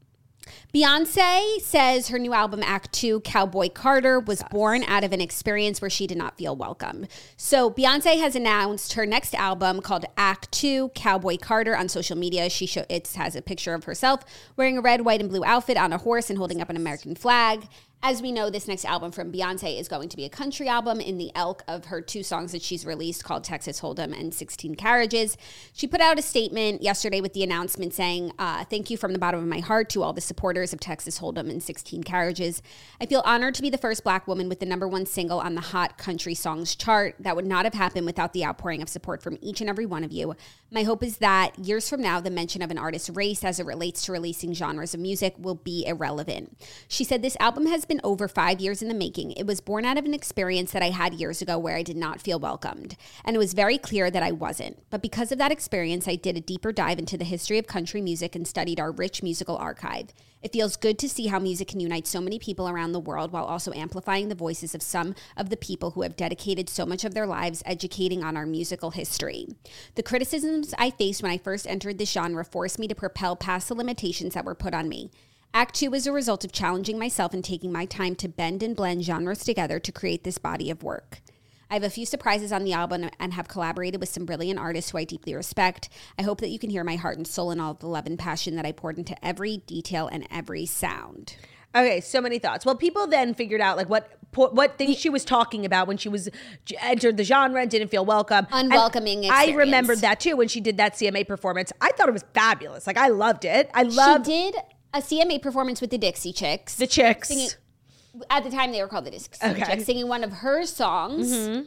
Speaker 1: Beyonce says her new album, Act Two, Cowboy Carter, was born out of an experience where she did not feel welcome. So Beyonce has announced her next album called Act Two, Cowboy Carter on social media. She show, it has a picture of herself wearing a red, white, and blue outfit on a horse and holding up an American flag. As we know, this next album from Beyonce is going to be a country album in the ilk of her two songs that she's released called Texas Hold'em and sixteen Carriages. She put out a statement yesterday with the announcement saying, uh, thank you from the bottom of my heart to all the supporters of Texas Hold'em and sixteen Carriages. I feel honored to be the first Black woman with the number one single on the Hot Country Songs chart. That would not have happened without the outpouring of support from each and every one of you. My hope is that years from now, the mention of an artist's race as it relates to releasing genres of music will be irrelevant. She said, this album has been over five years in the making. It was born out of an experience that I had years ago where I did not feel welcomed. And it was very clear that I wasn't. But because of that experience, I did a deeper dive into the history of country music and studied our rich musical archive. It feels good to see how music can unite so many people around the world while also amplifying the voices of some of the people who have dedicated so much of their lives educating on our musical history. The criticisms I faced when I first entered this genre forced me to propel past the limitations that were put on me. Act Two is a result of challenging myself and taking my time to bend and blend genres together to create this body of work. I have a few surprises on the album and have collaborated with some brilliant artists who I deeply respect. I hope that you can hear my heart and soul and all of the love and passion that I poured into every detail and every sound.
Speaker 2: Okay, so many thoughts. Well, people then figured out like what what things she was talking about when she was entered the genre and didn't feel welcome.
Speaker 1: Unwelcoming
Speaker 2: And I
Speaker 1: experience.
Speaker 2: remembered that too when she did that C M A performance. I thought it was fabulous. Like I loved it. I loved
Speaker 1: She did a C M A performance with the Dixie Chicks.
Speaker 2: the Chicks.
Speaker 1: Singing, at the time, they were called the Dixie
Speaker 2: Okay.
Speaker 1: Chicks, singing one of her songs.
Speaker 2: Mm-hmm.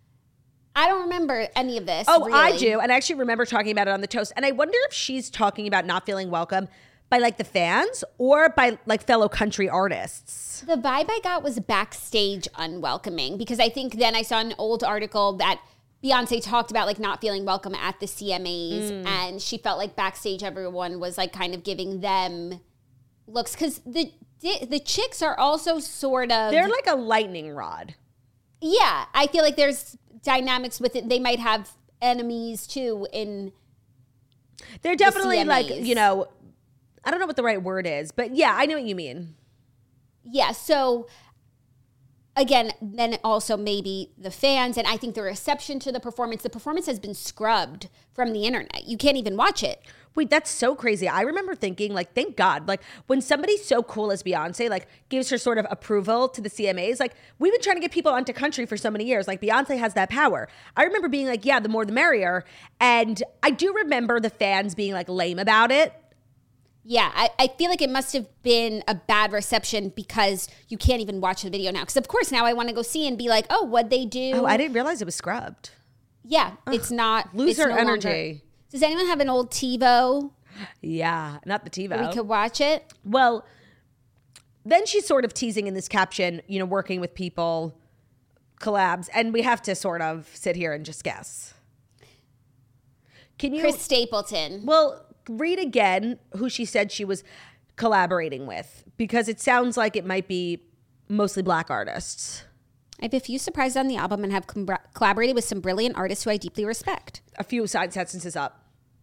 Speaker 1: I don't remember any of this.
Speaker 2: Oh, I
Speaker 1: really.
Speaker 2: do. And I actually remember talking about it on the Toast. And I wonder if she's talking about not feeling welcome by like the fans or by like fellow country artists.
Speaker 1: The vibe I got was backstage unwelcoming because I think then I saw an old article that Beyonce talked about like not feeling welcome at the C M As
Speaker 2: Mm.
Speaker 1: and she felt like backstage everyone was like kind of giving them looks because the the chicks are also sort of
Speaker 2: They're like a lightning rod.
Speaker 1: yeah. I feel like there's dynamics with it. They might have enemies too in
Speaker 2: They're definitely
Speaker 1: C M As.
Speaker 2: like, you know, I don't know what the right word is, but yeah, I know what you mean.
Speaker 1: yeah. So again, then also maybe the fans, and I think the reception to the performance, the performance has been scrubbed from the internet. You can't even watch it.
Speaker 2: Wait, that's so crazy. I remember thinking, like, thank God, like, when somebody so cool as Beyonce, like, gives her sort of approval to the C M As, like, we've been trying to get people onto country for so many years. Like, Beyonce has that power. I remember being like, yeah, the more the merrier. And I do remember the fans being, like, lame about it.
Speaker 1: Yeah, I, I feel like it must have been a bad reception because you can't even watch the video now. Because, of course, now I want to go see and be like, oh, what'd they do?
Speaker 2: Oh, I didn't realize it was scrubbed.
Speaker 1: Yeah, it's not.
Speaker 2: Loser
Speaker 1: it's no
Speaker 2: energy.
Speaker 1: Longer. Does anyone have an old TiVo?
Speaker 2: Yeah, not the TiVo.
Speaker 1: We could watch it.
Speaker 2: Well, then she's sort of teasing in this caption, you know, working with people, collabs, and we have to sort of sit here and just guess. Can you?
Speaker 1: Chris Stapleton.
Speaker 2: Well, read again who she said she was collaborating with, because it sounds like it might be mostly Black artists.
Speaker 1: I have a few surprises on the album and have com- collaborated with some brilliant artists who I deeply respect.
Speaker 2: A few side sentences up.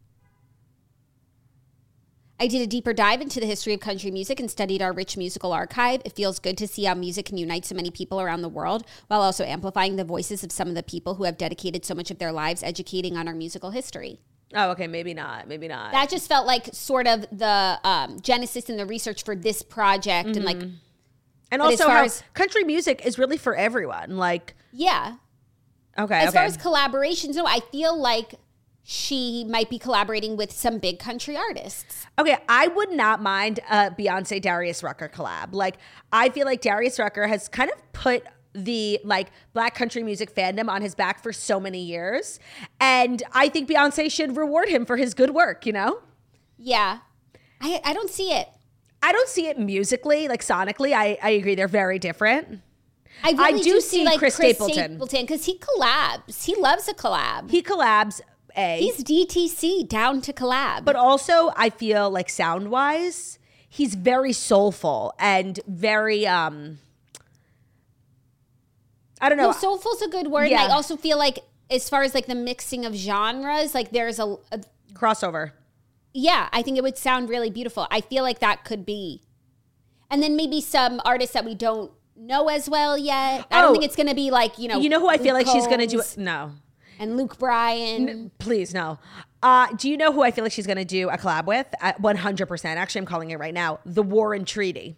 Speaker 1: I did a deeper dive into the history of country music and studied our rich musical archive. It feels good to see how music can unite so many people around the world while also amplifying the voices of some of the people who have dedicated so much of their lives educating on our musical history.
Speaker 2: Oh, okay. Maybe not. Maybe not.
Speaker 1: That just felt like sort of the um, genesis and the research for this project. Mm-hmm. And like,
Speaker 2: and also how as, country music is really for everyone. Like,
Speaker 1: yeah.
Speaker 2: Okay.
Speaker 1: As
Speaker 2: okay.
Speaker 1: far as collaborations, no, I feel like she might be collaborating with some big country artists.
Speaker 2: Okay, I would not mind a Beyonce Darius Rucker collab. Like, I feel like Darius Rucker has kind of put the like Black country music fandom on his back for so many years, and I think Beyonce should reward him for his good work. You know?
Speaker 1: Yeah, I I don't see it.
Speaker 2: I don't see it musically, like sonically. I I agree, they're very different.
Speaker 1: I, really
Speaker 2: I do,
Speaker 1: do
Speaker 2: see
Speaker 1: see like
Speaker 2: Chris,
Speaker 1: Chris
Speaker 2: Stapleton
Speaker 1: because he collabs. He loves a collab.
Speaker 2: He collabs. A.
Speaker 1: He's D T C down to collab.
Speaker 2: But also, I feel like sound-wise, he's very soulful and very, um, I don't know.
Speaker 1: No, soulful's a good word.
Speaker 2: Yeah.
Speaker 1: And I also feel like as far as like the mixing of genres, like there's a, a
Speaker 2: crossover.
Speaker 1: Yeah, I think it would sound really beautiful. I feel like that could be. And then maybe some artists that we don't know as well yet. I
Speaker 2: oh,
Speaker 1: don't think it's going to be like, you know.
Speaker 2: You know who I
Speaker 1: Luke
Speaker 2: feel like
Speaker 1: Combs
Speaker 2: she's going to do? No.
Speaker 1: And Luke Bryan.
Speaker 2: N- please, no. Uh, do you know who I feel like she's going to do a collab with? At one hundred percent. Actually, I'm calling it right now. The Warren Treaty.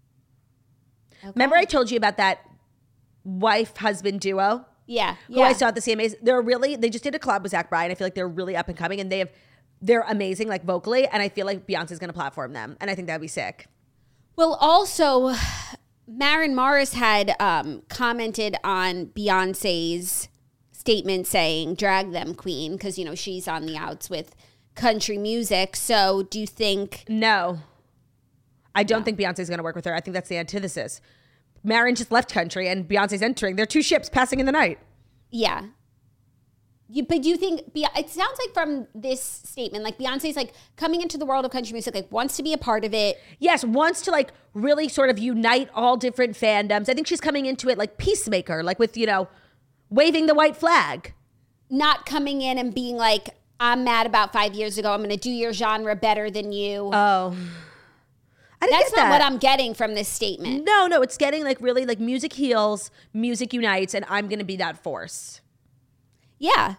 Speaker 2: Okay. Remember I told you about that wife-husband duo?
Speaker 1: Yeah.
Speaker 2: Who
Speaker 1: yeah.
Speaker 2: I saw at the C M As. They're really, they just did a collab with Zach Bryan. I feel like they're really up and coming, and they have, they're amazing, like vocally, and I feel like Beyonce's going to platform them, and I think that'd be sick.
Speaker 1: Well, also, Maren Morris had um, commented on Beyonce's statement saying drag them queen because, you know, she's on the outs with country music. So do you think
Speaker 2: no I don't
Speaker 1: no.
Speaker 2: think Beyonce's going to work with her. I think that's the antithesis. Maren just left country and Beyonce's entering. They're two ships passing in the night.
Speaker 1: Yeah. You, but do you think it sounds like from this statement like Beyonce's like coming into the world of country music, like wants to be a part of it?
Speaker 2: Yes, wants to like really sort of unite all different fandoms. I think she's coming into it like peacemaker, like with, you know, waving the white flag.
Speaker 1: Not coming in and being like, I'm mad about five years ago. I'm going to do your genre better than you.
Speaker 2: Oh. I didn't
Speaker 1: That's
Speaker 2: get
Speaker 1: not
Speaker 2: that.
Speaker 1: what I'm getting from this statement.
Speaker 2: No, no. It's getting like really like music heals, music unites, and I'm going to be that force.
Speaker 1: Yeah.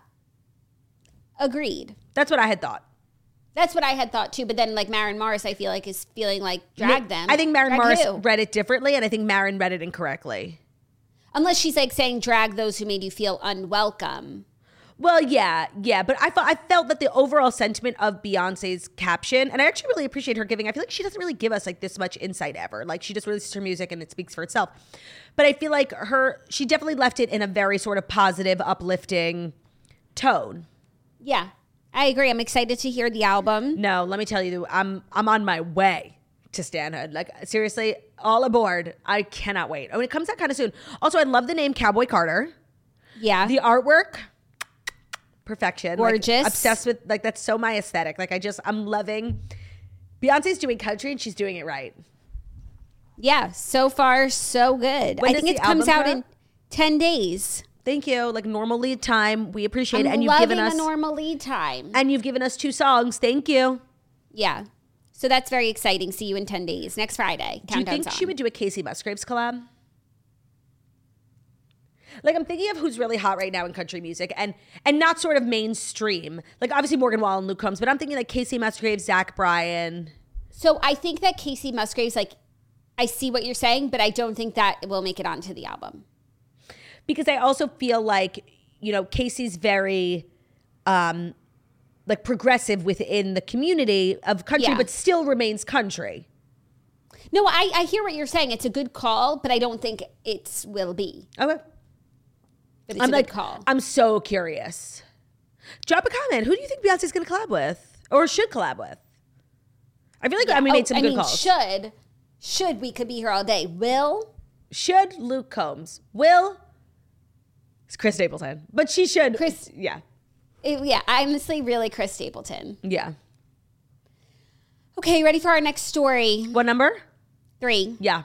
Speaker 1: Agreed.
Speaker 2: That's what I had thought.
Speaker 1: That's what I had thought too. But then like Maren Morris, I feel like is feeling like drag
Speaker 2: Ma-
Speaker 1: them.
Speaker 2: I think Maren
Speaker 1: drag
Speaker 2: Morris
Speaker 1: who?
Speaker 2: read it differently, and I think Maren read it incorrectly.
Speaker 1: Unless she's like saying drag those who made you feel unwelcome.
Speaker 2: Well, yeah, yeah, but I felt I felt that the overall sentiment of Beyonce's caption, and I actually really appreciate her giving. I feel like she doesn't really give us like this much insight ever. Like she just releases her music and it speaks for itself. But I feel like her, she definitely left it in a very sort of positive, uplifting tone.
Speaker 1: Yeah, I agree. I'm excited to hear the album.
Speaker 2: No, let me tell you, I'm I'm on my way to Stanhood. Like seriously, all aboard. I cannot wait. Oh, and it comes out kind of soon. Also, I love the name Cowboy Carter.
Speaker 1: Yeah,
Speaker 2: the artwork. Perfection.
Speaker 1: Gorgeous.
Speaker 2: Like, obsessed with, like, that's so my aesthetic. Like, I just, I'm loving, Beyonce's doing country and she's doing it right.
Speaker 1: Yeah, so far, so good.
Speaker 2: When
Speaker 1: I
Speaker 2: does
Speaker 1: think
Speaker 2: the
Speaker 1: it comes
Speaker 2: album
Speaker 1: out
Speaker 2: come
Speaker 1: in ten days.
Speaker 2: Thank you. Like, normal lead time. We appreciate
Speaker 1: I'm
Speaker 2: it. And you've
Speaker 1: loving
Speaker 2: given us,
Speaker 1: the normal lead time.
Speaker 2: and you've given us two songs. Thank you.
Speaker 1: Yeah. So that's very exciting. See you in ten days. Next Friday.
Speaker 2: Do you think
Speaker 1: Countdown's
Speaker 2: she
Speaker 1: on.
Speaker 2: would do a Casey Musgraves collab? Like I'm thinking of who's really hot right now in country music and and not sort of mainstream. Like obviously Morgan Wallen, Luke Combs, but I'm thinking like Casey Musgraves, Zach Bryan.
Speaker 1: So I think that Casey Musgraves, like, I see what you're saying, but I don't think that will make it onto the album.
Speaker 2: Because I also feel like, you know, Casey's very um, like progressive within the community of country,
Speaker 1: Yeah.
Speaker 2: but still remains country.
Speaker 1: No, I, I hear what you're saying. It's a good call, but I don't think it will be.
Speaker 2: Okay.
Speaker 1: But it's
Speaker 2: I'm
Speaker 1: a
Speaker 2: like,
Speaker 1: good call.
Speaker 2: I'm so curious. Drop a comment. Who do you think Beyonce's going to collab with or should collab with? I feel like
Speaker 1: Yeah.
Speaker 2: I mean,
Speaker 1: Oh,
Speaker 2: made some
Speaker 1: I
Speaker 2: good
Speaker 1: mean,
Speaker 2: calls.
Speaker 1: should, should we could be here all day. Will?
Speaker 2: Should Luke Combs. Will? It's Chris Stapleton. But she should.
Speaker 1: Chris-
Speaker 2: Yeah.
Speaker 1: It- yeah, honestly, really Chris Stapleton.
Speaker 2: Yeah.
Speaker 1: Okay, ready for our next story?
Speaker 2: What number?
Speaker 1: Three.
Speaker 2: Yeah.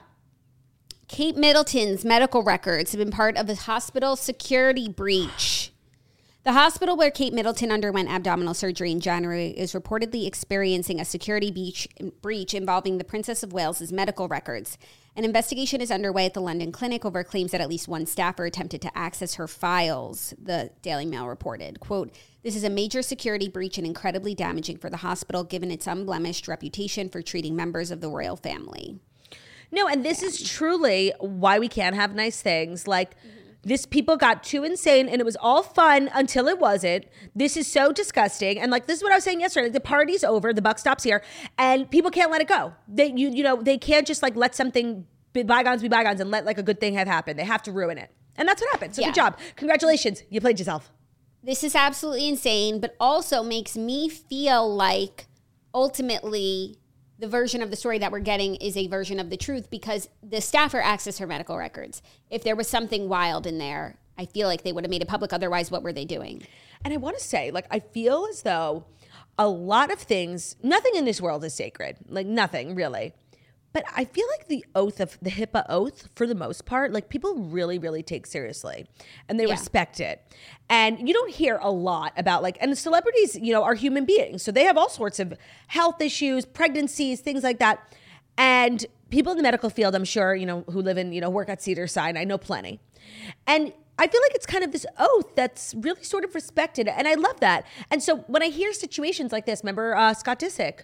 Speaker 1: Kate Middleton's medical records have been part of a hospital security breach. The hospital where Kate Middleton underwent abdominal surgery in January is reportedly experiencing a security breach, breach involving the Princess of Wales's medical records. An investigation is underway at the London clinic over claims that at least one staffer attempted to access her files, the Daily Mail reported. Quote, "This is a major security breach and incredibly damaging for the hospital given its unblemished reputation for treating members of the royal family."
Speaker 2: No, and this is truly why we can't have nice things. Like, this people got too insane and it was all fun until it wasn't. This is so disgusting. And like, this is what I was saying yesterday. Like, the party's over, the buck stops here, and people can't let it go. They, you, you know, they can't just like let something be bygones be bygones and let like a good thing have happened. They have to ruin it. And that's what happened. So
Speaker 1: Yeah.
Speaker 2: good job. Congratulations. You played yourself.
Speaker 1: This is absolutely insane, but also makes me feel like ultimately the version of the story that we're getting is a version of the truth because the staffer accessed her medical records. If there was something wild in there, I feel like they would have made it public. Otherwise, what were they doing?
Speaker 2: And I want to say, like, I feel as though a lot of things, nothing in this world is sacred, like nothing really. But I feel like the oath of the HIPAA oath, for the most part, like people really, really take seriously and they
Speaker 1: Yeah.
Speaker 2: respect it. And you don't hear a lot about like, and celebrities, you know, are human beings. So they have all sorts of health issues, pregnancies, things like that. And people in the medical field, I'm sure, you know, who live in, you know, work at Cedars-Sinai, I know plenty. And I feel like it's kind of this oath that's really sort of respected. And I love that. And so when I hear situations like this, remember uh, Scott Disick?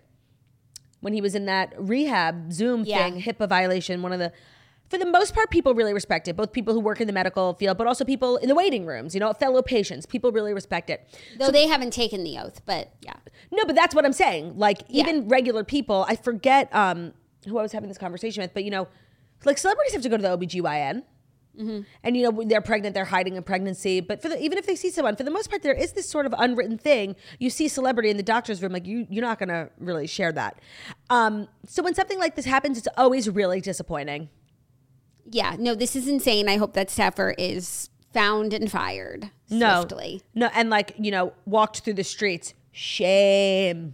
Speaker 2: When he was in that rehab Zoom
Speaker 1: Yeah.
Speaker 2: thing, HIPAA violation, one of the, for the most part, people really respect it. Both people who work in the medical field, but also people in the waiting rooms, you know, fellow patients, people really respect it.
Speaker 1: Though they haven't taken the oath, but yeah.
Speaker 2: No, but that's what I'm saying. Like
Speaker 1: Yeah.
Speaker 2: even regular people, I forget um, who I was having this conversation with, but you know, like celebrities have to go to the O B G Y N. Mm-hmm. And you know, when they're pregnant, they're hiding a pregnancy. But for the, even if they see someone, for the most part, there is this sort of unwritten thing. You see celebrity in the doctor's room, like you, you're not going to really share that. Um, so when something like this happens, it's always really disappointing.
Speaker 1: Yeah, no, this is insane. I hope that staffer is found and fired
Speaker 2: No,
Speaker 1: swiftly.
Speaker 2: no, and like you know, walked through the streets. Shame.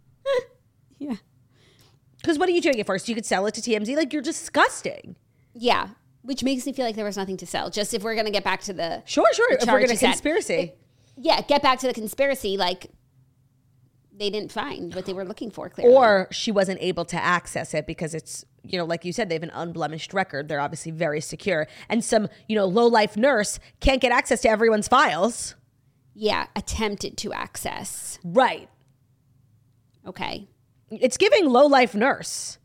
Speaker 1: Yeah.
Speaker 2: Because what are you doing at first? You could sell it to T M Z. Like you're disgusting.
Speaker 1: Yeah, which makes me feel like there was nothing to sell. Just if we're going to get back to the
Speaker 2: Sure, sure.
Speaker 1: the
Speaker 2: If we're going to
Speaker 1: charges that-
Speaker 2: conspiracy.
Speaker 1: yeah, get back to the conspiracy. Like they didn't find what they were looking for. Clearly,
Speaker 2: Or she wasn't able to access it because it's, you know, like you said, they have an unblemished record. They're obviously very secure. And some, you know, low-life nurse can't get access to everyone's files.
Speaker 1: yeah, attempted to access.
Speaker 2: Right.
Speaker 1: Okay,
Speaker 2: It's giving low-life nurse.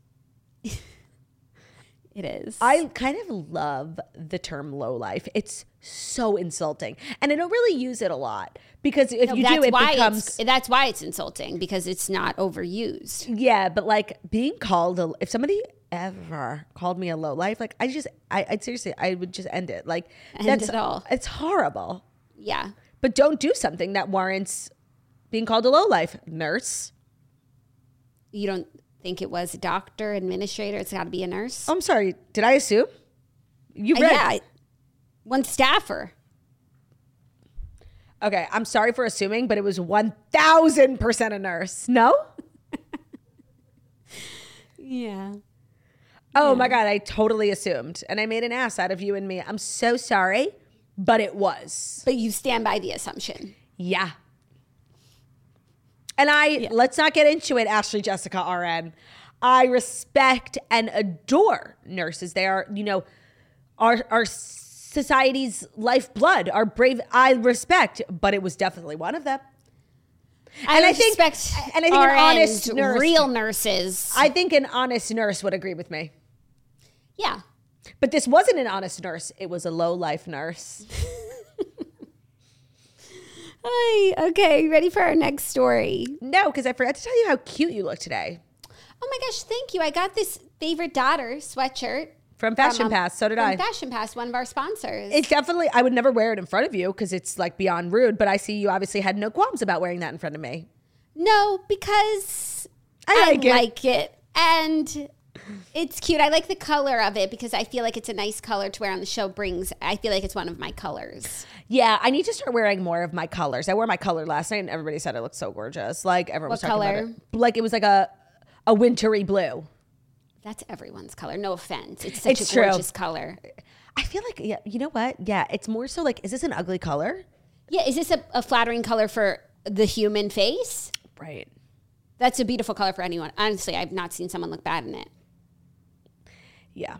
Speaker 1: it is.
Speaker 2: I kind of love the term low-life. It's so insulting. And I don't really use it a lot because if
Speaker 1: No,
Speaker 2: you
Speaker 1: that's
Speaker 2: do, it
Speaker 1: why
Speaker 2: becomes...
Speaker 1: it's, that's why it's insulting because it's not overused.
Speaker 2: Yeah, but like being called, a, if somebody ever called me a low life, like I just, I, I seriously, I would just end it. Like
Speaker 1: End
Speaker 2: that's
Speaker 1: it all.
Speaker 2: It's horrible.
Speaker 1: Yeah,
Speaker 2: But don't do something that warrants being called a low life, nurse.
Speaker 1: you don't think it was a doctor, administrator? It's got to be a nurse.
Speaker 2: I'm sorry. Did I assume? You
Speaker 1: Uh,
Speaker 2: read?
Speaker 1: yeah, one staffer.
Speaker 2: Okay, I'm sorry for assuming, but it was one thousand percent a nurse. No?
Speaker 1: Yeah.
Speaker 2: Oh my God, I totally assumed. And I made an ass out of you and me. I'm so sorry, but it was.
Speaker 1: But you stand by the assumption.
Speaker 2: Yeah. And I, let's not get into it, Ashley Jessica R N. I respect and adore nurses. They are, you know, are, are society's lifeblood, our brave, I respect, but it was definitely one of them.
Speaker 1: I
Speaker 2: and I think,
Speaker 1: respect
Speaker 2: and I think
Speaker 1: R
Speaker 2: an honest
Speaker 1: Ns,
Speaker 2: nurse,
Speaker 1: real nurses.
Speaker 2: I think an honest nurse would agree with me.
Speaker 1: Yeah.
Speaker 2: But this wasn't an honest nurse. It was a low life nurse.
Speaker 1: Hi. Okay. Ready for our next story?
Speaker 2: No, because I forgot to tell you how cute you look today.
Speaker 1: Oh my gosh. Thank you. I got this favorite daughter sweatshirt.
Speaker 2: From Fashion
Speaker 1: um,
Speaker 2: Pass. So did
Speaker 1: from
Speaker 2: I.
Speaker 1: Fashion Pass, one of our sponsors.
Speaker 2: It's definitely, I would never wear it in front of you because it's like beyond rude, but I see you obviously had no qualms about wearing that in front of me.
Speaker 1: No, because
Speaker 2: I like
Speaker 1: I
Speaker 2: it.
Speaker 1: like it. And it's cute. I like the color of it because I feel like it's a nice color to wear on the show. Brings, I feel like it's one of my colors.
Speaker 2: Yeah, I need to start wearing more of my colors. I wore my color last night and everybody said it looked so gorgeous. Like everyone was
Speaker 1: What
Speaker 2: talking
Speaker 1: color?
Speaker 2: about it. Like it was like a, a wintry blue.
Speaker 1: That's everyone's color. No offense. It's such
Speaker 2: It's
Speaker 1: a
Speaker 2: true.
Speaker 1: gorgeous color.
Speaker 2: I feel like, yeah, you know what? Yeah, it's more so like, is this an ugly color?
Speaker 1: Yeah. Is this a, a flattering color for the human face?
Speaker 2: Right.
Speaker 1: That's a beautiful color for anyone. Honestly, I've not seen someone look bad in it.
Speaker 2: Yeah.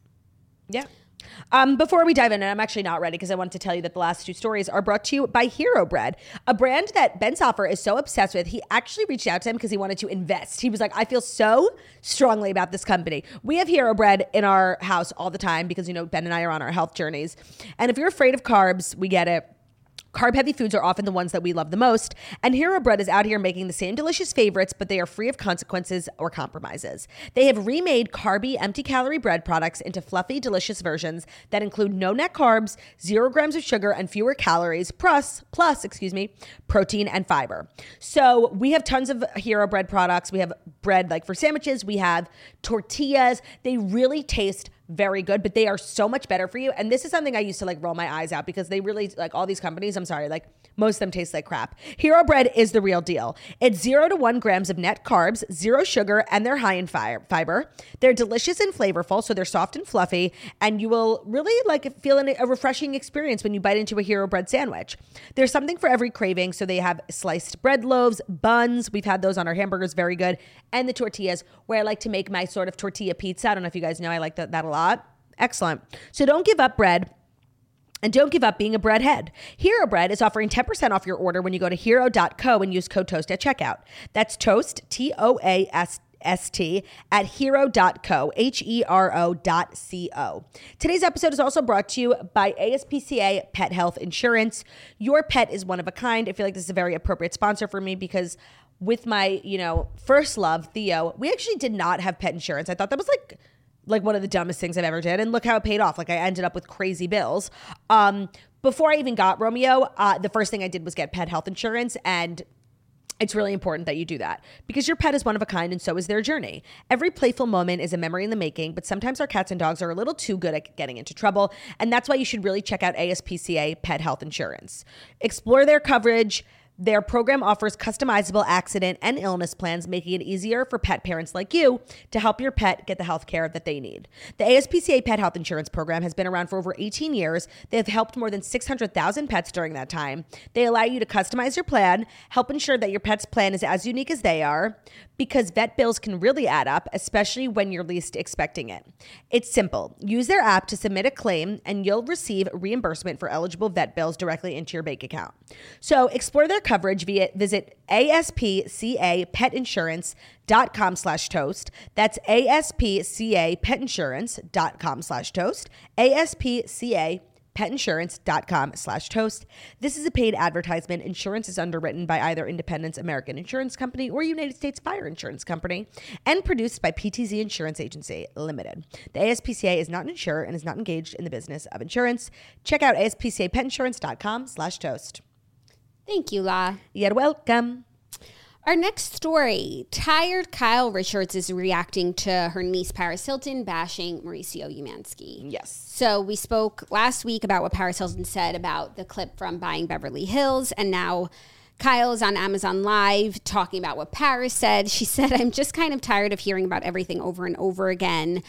Speaker 2: Yeah. Um, before we dive in, and I'm actually not ready because I wanted to tell you that the last two stories are brought to you by Hero Bread, a brand that Ben Soffer is so obsessed with. He actually reached out to him because he wanted to invest. He was like, I feel so strongly about this company. We have Hero Bread in our house all the time because, you know, Ben and I are on our health journeys. And if you're afraid of carbs, we get it. Carb-heavy foods are often the ones that we love the most, and Hero Bread is out here making the same delicious favorites, but they are free of consequences or compromises. They have remade carby, empty-calorie bread products into fluffy, delicious versions that include no net carbs, zero grams of sugar, and fewer calories, plus, plus, excuse me, protein and fiber. So we have tons of Hero Bread products. We have bread like for sandwiches. We have tortillas. They really taste very good, but they are so much better for you. And this is something I used to like roll my eyes out because they really, like all these companies, I'm sorry, like most of them taste like crap. Hero Bread is the real deal. It's zero to one grams of net carbs, zero sugar, and they're high in fi- fiber. They're delicious and flavorful, so they're soft and fluffy, and you will really like feel an, a refreshing experience when you bite into a Hero Bread sandwich. There's something for every craving, so they have sliced bread loaves, buns. We've had those on our hamburgers, very good. And the tortillas, where I like to make my sort of tortilla pizza. I don't know if you guys know, I like that, that a lot. Excellent. So don't give up bread. And don't give up being a breadhead. Hero Bread is offering ten percent off your order when you go to hero dot co and use code TOAST at checkout. That's TOAST, T O A S S T, at hero dot co, H E R O dot C O. Today's episode is also brought to you by A S P C A Pet Health Insurance. Your pet is one of a kind. I feel like this is a very appropriate sponsor for me because with my, you know, first love, Theo, we actually did not have pet insurance. I thought that was like... like one of the dumbest things I've ever did. And look how it paid off. Like I ended up with crazy bills. Um, before I even got Romeo, uh, the first thing I did was get pet health insurance. And it's really important that you do that because your pet is one of a kind and so is their journey. Every playful moment is a memory in the making, but sometimes our cats and dogs are a little too good at getting into trouble. And that's why you should really check out A S P C A Pet Health Insurance. Explore their coverage. Their program offers customizable accident and illness plans, making it easier for pet parents like you to help your pet get the health care that they need. The A S P C A Pet Health Insurance Program has been around for over eighteen years. They have helped more than six hundred thousand pets during that time. They allow you to customize your plan, help ensure that your pet's plan is as unique as they are, because vet bills can really add up, especially when you're least expecting it. It's simple. Use their app to submit a claim, and you'll receive reimbursement for eligible vet bills directly into your bank account. So explore their coverage via visit A S P C A pet insurance dot com slash toast. That's A S P C A pet insurance dot com slash toast. A S P C A pet insurance dot com slash toast. This is a paid advertisement. Insurance is underwritten by either Independence American Insurance Company or United States Fire Insurance Company and produced by P T Z Insurance Agency Limited. The A S P C A is not an insurer and is not engaged in the business of insurance. Check out A S P C A pet insurance dot com slash toast.
Speaker 1: Thank you, La.
Speaker 2: You're welcome.
Speaker 1: Our next story. Tired Kyle Richards is reacting to her niece Paris Hilton bashing Mauricio Umansky.
Speaker 2: Yes.
Speaker 1: So we spoke last week about what Paris Hilton said about the clip from Buying Beverly Hills, and now Kyle is on Amazon Live talking about what Paris said. She said, I'm just kind of tired of hearing about everything over and over again.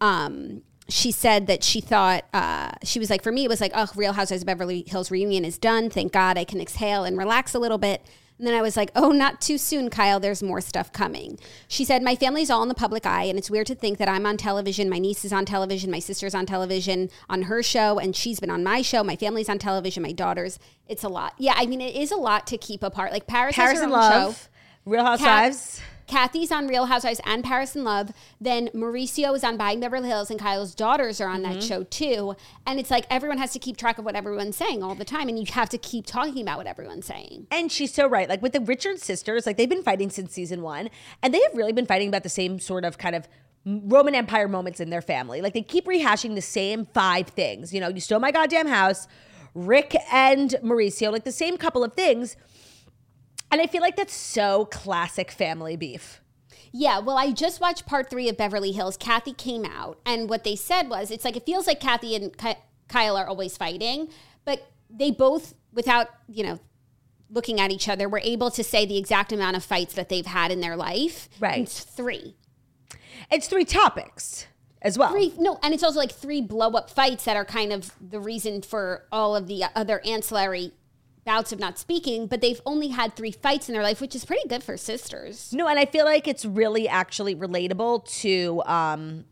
Speaker 1: Um, she said that she thought, uh, she was like, for me, it was like, oh, Real Housewives of Beverly Hills reunion is done. Thank God I can exhale and relax a little bit. And then I was like, oh, not too soon, Kyle. There's more stuff coming. She said, my family's all in the public eye, and it's weird to think that I'm on television. My niece is on television. My sister's on television on her show, and she's been on my show. My family's on television. My daughter's. It's a lot. Yeah, I mean, it is a lot to keep apart. Like Paris,
Speaker 2: Paris
Speaker 1: has her
Speaker 2: and
Speaker 1: own
Speaker 2: Love,
Speaker 1: show.
Speaker 2: Real Housewives.
Speaker 1: Kat- Kathy's on Real Housewives and Paris and Love. Then Mauricio is on Buying Beverly Hills, and Kyle's daughters are on mm-hmm. that show too. And it's like everyone has to keep track of what everyone's saying all the time, and you have to keep talking about what everyone's saying.
Speaker 2: And she's so right. Like with the Richards sisters, like they've been fighting since season one, and they have really been fighting about the same sort of kind of Roman Empire moments in their family. Like they keep rehashing the same five things. You know, you stole my goddamn house, Rick and Mauricio, like the same couple of things. And I feel like that's so classic family beef.
Speaker 1: Yeah, well, I just watched part three of Beverly Hills. Kathy came out, and what they said was, it's like, it feels like Kathy and Ky- Kyle are always fighting, but they both, without, you know, looking at each other, were able to say the exact amount of fights that they've had in their life.
Speaker 2: Right.
Speaker 1: And it's three.
Speaker 2: It's three topics as well.
Speaker 1: Three, no, and it's also like three blow-up fights that are kind of the reason for all of the other ancillary bouts of not speaking, but they've only had three fights in their life, which is pretty good for sisters.
Speaker 2: No, and I feel like it's really actually relatable to um,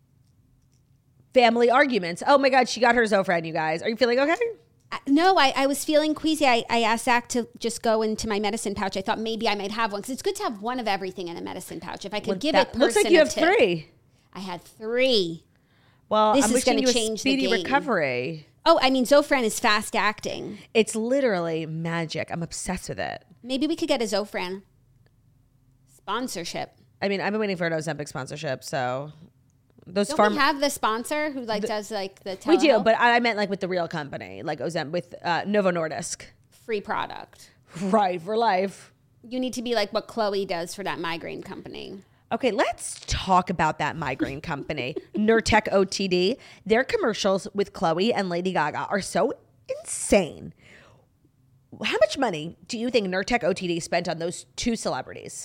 Speaker 2: family arguments. Oh my God, she got her Zofran, you guys. Are you feeling okay?
Speaker 1: Uh, no, I, I was feeling queasy. I, I asked Zach to just go into my medicine pouch. I thought maybe I might have one, because it's good to have one of everything in a medicine pouch. If I could well, give it person
Speaker 2: looks like you
Speaker 1: a
Speaker 2: have
Speaker 1: tip.
Speaker 2: three.
Speaker 1: I had three.
Speaker 2: Well,
Speaker 1: this
Speaker 2: I'm
Speaker 1: is going
Speaker 2: wishing
Speaker 1: to
Speaker 2: you a
Speaker 1: change
Speaker 2: speedy
Speaker 1: the game.
Speaker 2: recovery.
Speaker 1: Oh, I mean, Zofran is fast acting.
Speaker 2: It's literally magic. I'm obsessed with it.
Speaker 1: Maybe we could get a Zofran sponsorship.
Speaker 2: I mean, I've been waiting for an Ozempic sponsorship, so those
Speaker 1: Don't
Speaker 2: farm-
Speaker 1: we have the sponsor who like the, does like the telehealth?
Speaker 2: We do, but I meant like with the real company, like Ozempic with uh, Novo Nordisk.
Speaker 1: Free product.
Speaker 2: Right, for life.
Speaker 1: You need to be like what Chloe does for that migraine company.
Speaker 2: Okay, let's talk about that migraine company, Nurtec O T D. Their commercials with Chloe and Lady Gaga are so insane. How much money do you think Nurtec O T D spent on those two celebrities?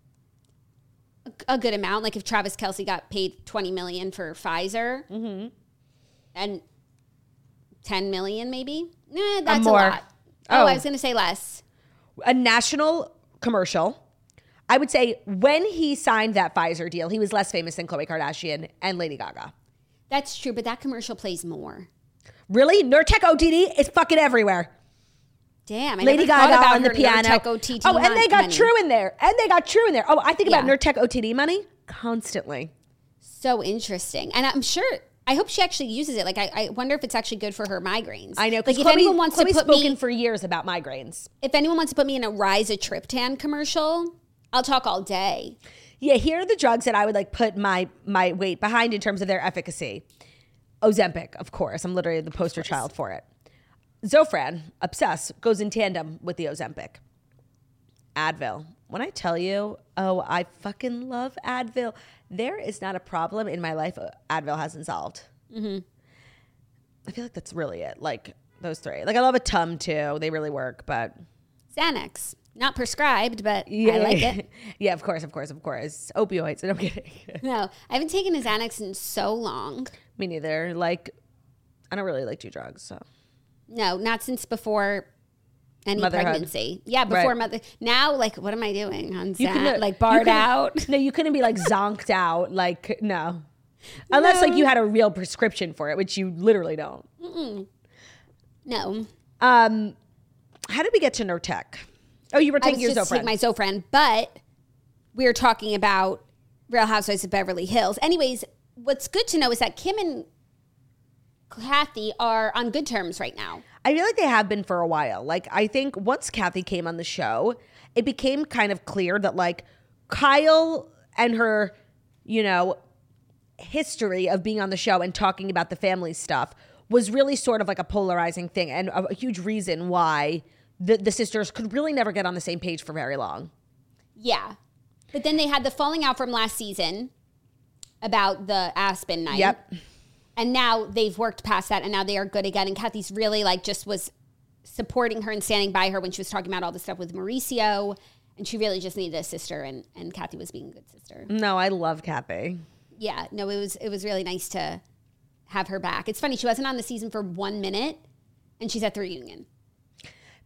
Speaker 1: A, a good amount. Like if Travis Kelce got paid twenty million dollars for Pfizer mm-hmm. and ten million dollars maybe? Nah, that's a, a lot. Oh, oh, I was going to say less.
Speaker 2: A national commercial. I would say when he signed that Pfizer deal, he was less famous than Khloe Kardashian and Lady Gaga.
Speaker 1: That's true, but that commercial plays more.
Speaker 2: Really? Nurtec O T D is fucking everywhere.
Speaker 1: Damn, I
Speaker 2: Lady
Speaker 1: never
Speaker 2: Gaga
Speaker 1: thought about
Speaker 2: on the piano.
Speaker 1: Nurtec O T D
Speaker 2: oh, and they got
Speaker 1: money.
Speaker 2: True in there. And they got True in there. Oh, I think about
Speaker 1: yeah.
Speaker 2: Nurtec O T D money constantly.
Speaker 1: So interesting. And I'm sure, I hope she actually uses it. Like, I, I wonder if it's actually good for her migraines.
Speaker 2: I know.
Speaker 1: Like, if
Speaker 2: Chloe,
Speaker 1: anyone wants
Speaker 2: Chloe's
Speaker 1: to put
Speaker 2: spoken
Speaker 1: me,
Speaker 2: for years about migraines.
Speaker 1: If anyone wants to put me in a Rizatriptan commercial, I'll talk all day.
Speaker 2: Yeah, here are the drugs that I would like put my my weight behind in terms of their efficacy. Ozempic, of course. I'm literally the poster child for it. Zofran, obsess, goes in tandem with the Ozempic. Advil. When I tell you, oh, I fucking love Advil. There is not a problem in my life Advil hasn't solved. Mm-hmm. I feel like that's really it. Like those three. Like I love a Tum too. They really work, but
Speaker 1: Xanax. Not prescribed, but
Speaker 2: yeah,
Speaker 1: I like it.
Speaker 2: Yeah, of course, of course, of course. Opioids. And I'm kidding.
Speaker 1: No, I haven't taken a Xanax in so long.
Speaker 2: Me neither. Like, I don't really like do drugs, so.
Speaker 1: No, not since before any
Speaker 2: Motherhood.
Speaker 1: Pregnancy. Yeah, before
Speaker 2: right.
Speaker 1: mother. Now, like, what am I doing on
Speaker 2: You
Speaker 1: Xanax?
Speaker 2: couldn't-
Speaker 1: Like, barred
Speaker 2: you couldn't-
Speaker 1: out?
Speaker 2: No, you couldn't be like zonked out. Like, no. Unless
Speaker 1: No.
Speaker 2: like you had a real prescription for it, which you literally don't.
Speaker 1: Mm-mm. No.
Speaker 2: Um, how did we get to Nurtec? Oh, you were
Speaker 1: I
Speaker 2: taking
Speaker 1: was
Speaker 2: your
Speaker 1: just
Speaker 2: Zofran.
Speaker 1: taking my Zofran, but we were talking about Real Housewives of Beverly Hills. Anyways, what's good to know is that Kim and Kathy are on good terms right now.
Speaker 2: I feel like they have been for a while. Like, I think once Kathy came on the show, it became kind of clear that like Kyle and her, you know, history of being on the show and talking about the family stuff was really sort of like a polarizing thing and a, a huge reason why the, the sisters could really never get on the same page for very long.
Speaker 1: Yeah. But then they had the falling out from last season about the Aspen night.
Speaker 2: Yep.
Speaker 1: And now they've worked past that and now they are good again. And Kathy's really like just was supporting her and standing by her when she was talking about all the stuff with Mauricio. And she really just needed a sister and, and Kathy was being a good sister.
Speaker 2: No, I love Kathy.
Speaker 1: Yeah. No, it was it was really nice to have her back. It's funny, she wasn't on the season for one minute and she's at the reunion.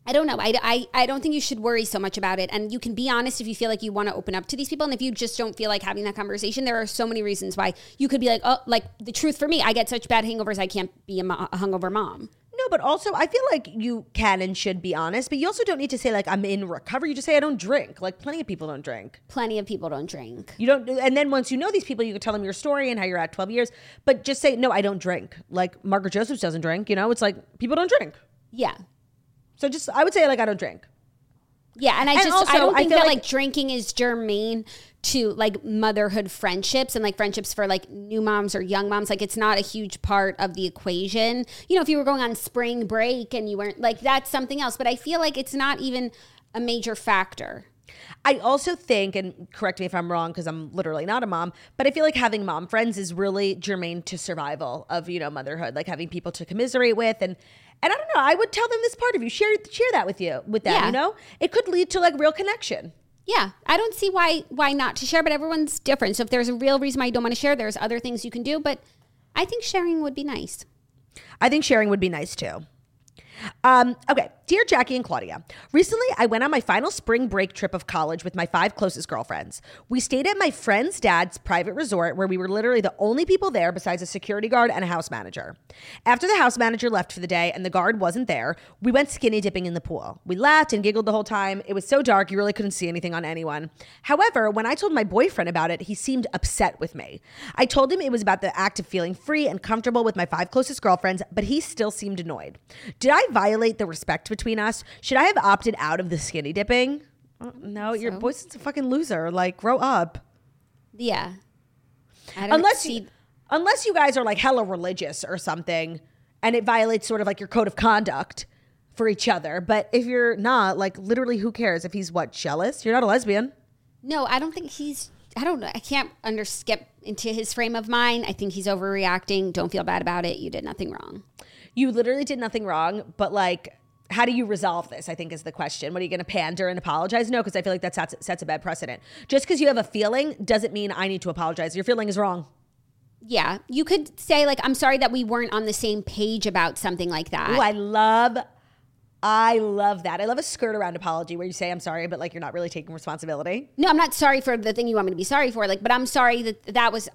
Speaker 1: I don't know. I, I, I don't think you should worry so much about it. And you can be honest if you feel like you want to open up to these people. And if you just don't feel like having that conversation, there are so many reasons why you could be like, oh, like the truth for me, I get such bad hangovers, I can't be a, mo- a hungover mom.
Speaker 2: No, but also I feel like you can and should be honest, but you also don't need to say like I'm in recovery. You just say I don't drink. Like plenty of people don't drink.
Speaker 1: Plenty of people don't drink.
Speaker 2: You don't, and then once you know these people, you can tell them your story and how you're at twelve years. But just say no, I don't drink. Like Margaret Josephs doesn't drink. You know, it's like people don't drink.
Speaker 1: Yeah.
Speaker 2: So just I would say like I don't drink.
Speaker 1: Yeah, and I
Speaker 2: And
Speaker 1: just
Speaker 2: also,
Speaker 1: I don't
Speaker 2: I
Speaker 1: think
Speaker 2: feel
Speaker 1: that
Speaker 2: like-
Speaker 1: like drinking is germane to like motherhood friendships and like friendships for like new moms or young moms. Like it's not a huge part of the equation. You know, if you were going on spring break and you weren't like that's something else. But I feel like it's not even a major factor.
Speaker 2: I also think, and correct me if I'm wrong because I'm literally not a mom, but I feel like having mom friends is really germane to survival of, you know, motherhood, like having people to commiserate with. And and I don't know, I would tell them this part of you, share share that with you, with them,
Speaker 1: Yeah.
Speaker 2: you know? It could lead to like real connection.
Speaker 1: Yeah, I don't see why why not to share, but everyone's different. So if there's a real reason why you don't want to share, there's other things you can do. But I think sharing would be nice.
Speaker 2: I think sharing would be nice too. Um, okay, dear Jackie and Claudia, recently I went on my final spring break trip of college with my five closest girlfriends. We stayed at my friend's dad's private resort where we were literally the only people there besides a security guard and a house manager. After the house manager left for the day and the guard wasn't there, we went skinny dipping in the pool. We laughed and giggled the whole time. It was so dark you really couldn't see anything on anyone. However, when I told my boyfriend about it, he seemed upset with me. I told him it was about the act of feeling free and comfortable with my five closest girlfriends, but he still seemed annoyed. Did I violate the respect between us? Should I have opted out of the skinny dipping? Oh, no, your
Speaker 1: so.
Speaker 2: boyfriend's a fucking loser. Like, grow up.
Speaker 1: Yeah. I don't
Speaker 2: Unless
Speaker 1: see
Speaker 2: you, unless you guys are like hella religious or something, and it violates sort of like your code of conduct for each other. But if you're not, like, literally, who cares if he's what, jealous? You're not a lesbian.
Speaker 1: No, I don't think he's I don't know. I can't under skip into his frame of mind. I think he's overreacting. Don't feel bad about it. You did nothing wrong.
Speaker 2: You literally did nothing wrong, but like, how do you resolve this, I think is the question. What are you going to pander and apologize? No, because I feel like that sets, sets a bad precedent. Just because you have a feeling doesn't mean I need to apologize. Your feeling is wrong.
Speaker 1: Yeah. You could say like, I'm sorry that we weren't on the same page about something like that.
Speaker 2: Oh, I love, I love that. I love a skirt around apology where you say, I'm sorry, but like you're not really taking responsibility.
Speaker 1: No, I'm not sorry for the thing you want me to be sorry for. Like, but I'm sorry that that was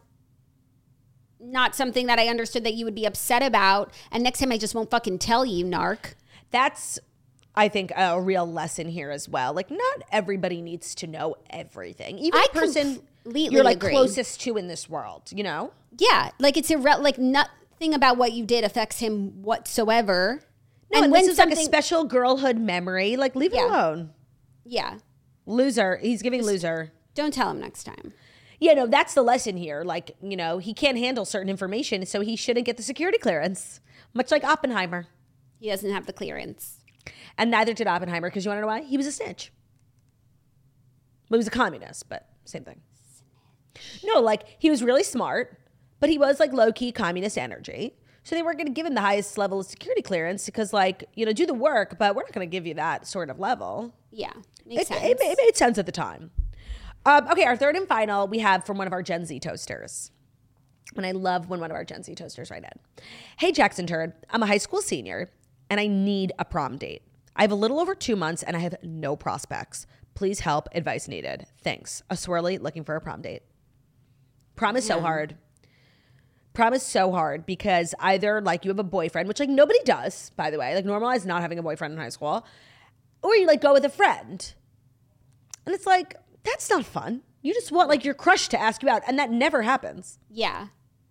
Speaker 1: not something that I understood that you would be upset about. And next time I just won't fucking tell you, narc.
Speaker 2: That's, I think, a real lesson here as well. Like, not everybody needs to know everything. Even
Speaker 1: I
Speaker 2: the person
Speaker 1: completely
Speaker 2: you're like
Speaker 1: agree.
Speaker 2: closest to in this world, you know?
Speaker 1: Yeah. Like it's irre- like nothing about what you did affects him whatsoever.
Speaker 2: No, and,
Speaker 1: when
Speaker 2: this is like a special girlhood memory. Like, leave
Speaker 1: Yeah.
Speaker 2: it alone.
Speaker 1: Yeah.
Speaker 2: Loser. He's giving loser.
Speaker 1: Don't tell him next time.
Speaker 2: Yeah, no, that's the lesson here. Like, you know, he can't handle certain information, so he shouldn't get the security clearance. Much like Oppenheimer.
Speaker 1: He doesn't have the clearance.
Speaker 2: And neither did Oppenheimer, because you want to know why? He was a snitch. Well, he was a communist, but same thing. No, like, he was really smart, but he was like low-key communist energy. So they weren't going to give him the highest level of security clearance because, like, you know, do the work, but we're not going to give you that sort of level.
Speaker 1: Yeah. Makes
Speaker 2: It,
Speaker 1: sense.
Speaker 2: it, it made sense at the time. Um, okay, our third and final we have from one of our Gen Z toasters. And I love when one of our Gen Z toasters write in. Hey, Jackson Turd, I'm a high school senior and I need a prom date. I have a little over two months and I have no prospects. Please help. Advice needed. Thanks. A swirly looking for a prom date. Prom is so
Speaker 1: Yeah.
Speaker 2: hard. Prom is so hard because either like you have a boyfriend, which like nobody does, by the way, like normalize not having a boyfriend in high school, or you like go with a friend. And it's like, that's not fun. You just want like your crush to ask you out, and that never happens.
Speaker 1: Yeah.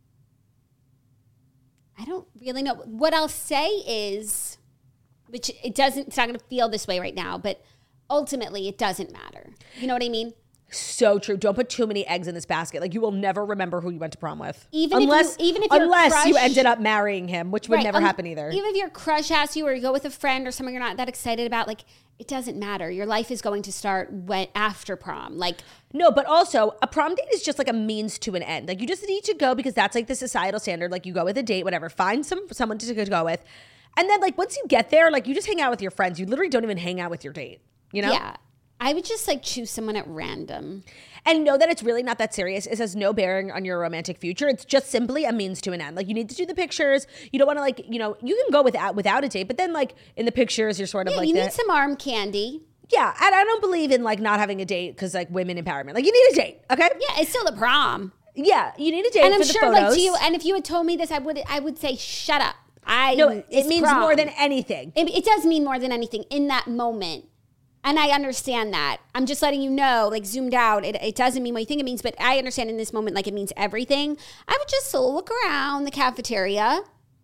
Speaker 1: I don't really know. What I'll say is, which it doesn't, it's not going to feel this way right now, but ultimately it doesn't matter. You know what I mean?
Speaker 2: So true. Don't put too many eggs in this basket. Like you will never remember who you went to prom with,
Speaker 1: Even
Speaker 2: unless
Speaker 1: if you, even if your
Speaker 2: unless
Speaker 1: crush,
Speaker 2: you ended up marrying him, which would
Speaker 1: Right,
Speaker 2: never
Speaker 1: um,
Speaker 2: happen either.
Speaker 1: Even if your crush asks you or you go with a friend or someone you're not that excited about, like it doesn't matter. Your life is going to start when, after prom. Like
Speaker 2: No, but also a prom date is just like a means to an end. Like you just need to go because that's like the societal standard. Like you go with a date, whatever. Find some someone to go with, and then like once you get there, like you just hang out with your friends. You literally don't even hang out with your date. You know?
Speaker 1: yeah. I would just like choose someone at random.
Speaker 2: And know that it's really not that serious. It has no bearing on your romantic future. It's just simply a means to an end. Like, you need to do the pictures. You don't want to, like, you know, you can go without without a date, but then, like, in the pictures, you're sort of
Speaker 1: Yeah,
Speaker 2: like
Speaker 1: you
Speaker 2: the,
Speaker 1: need some arm candy.
Speaker 2: Yeah, and I don't believe in, like, not having a date because, like, women empowerment. Like, you need a date, okay?
Speaker 1: Yeah, it's still the prom.
Speaker 2: Yeah, you need a date
Speaker 1: And I'm
Speaker 2: for the
Speaker 1: sure,
Speaker 2: photos.
Speaker 1: like, to you, and if you had told me this, I would I would say, shut up. I
Speaker 2: No, it
Speaker 1: it's
Speaker 2: means
Speaker 1: prom.
Speaker 2: more than anything.
Speaker 1: It, it does mean more than anything in that moment. And I understand that. I'm just letting you know, like, zoomed out, it, it doesn't mean what you think it means, but I understand in this moment, like, it means everything. I would just look around the cafeteria.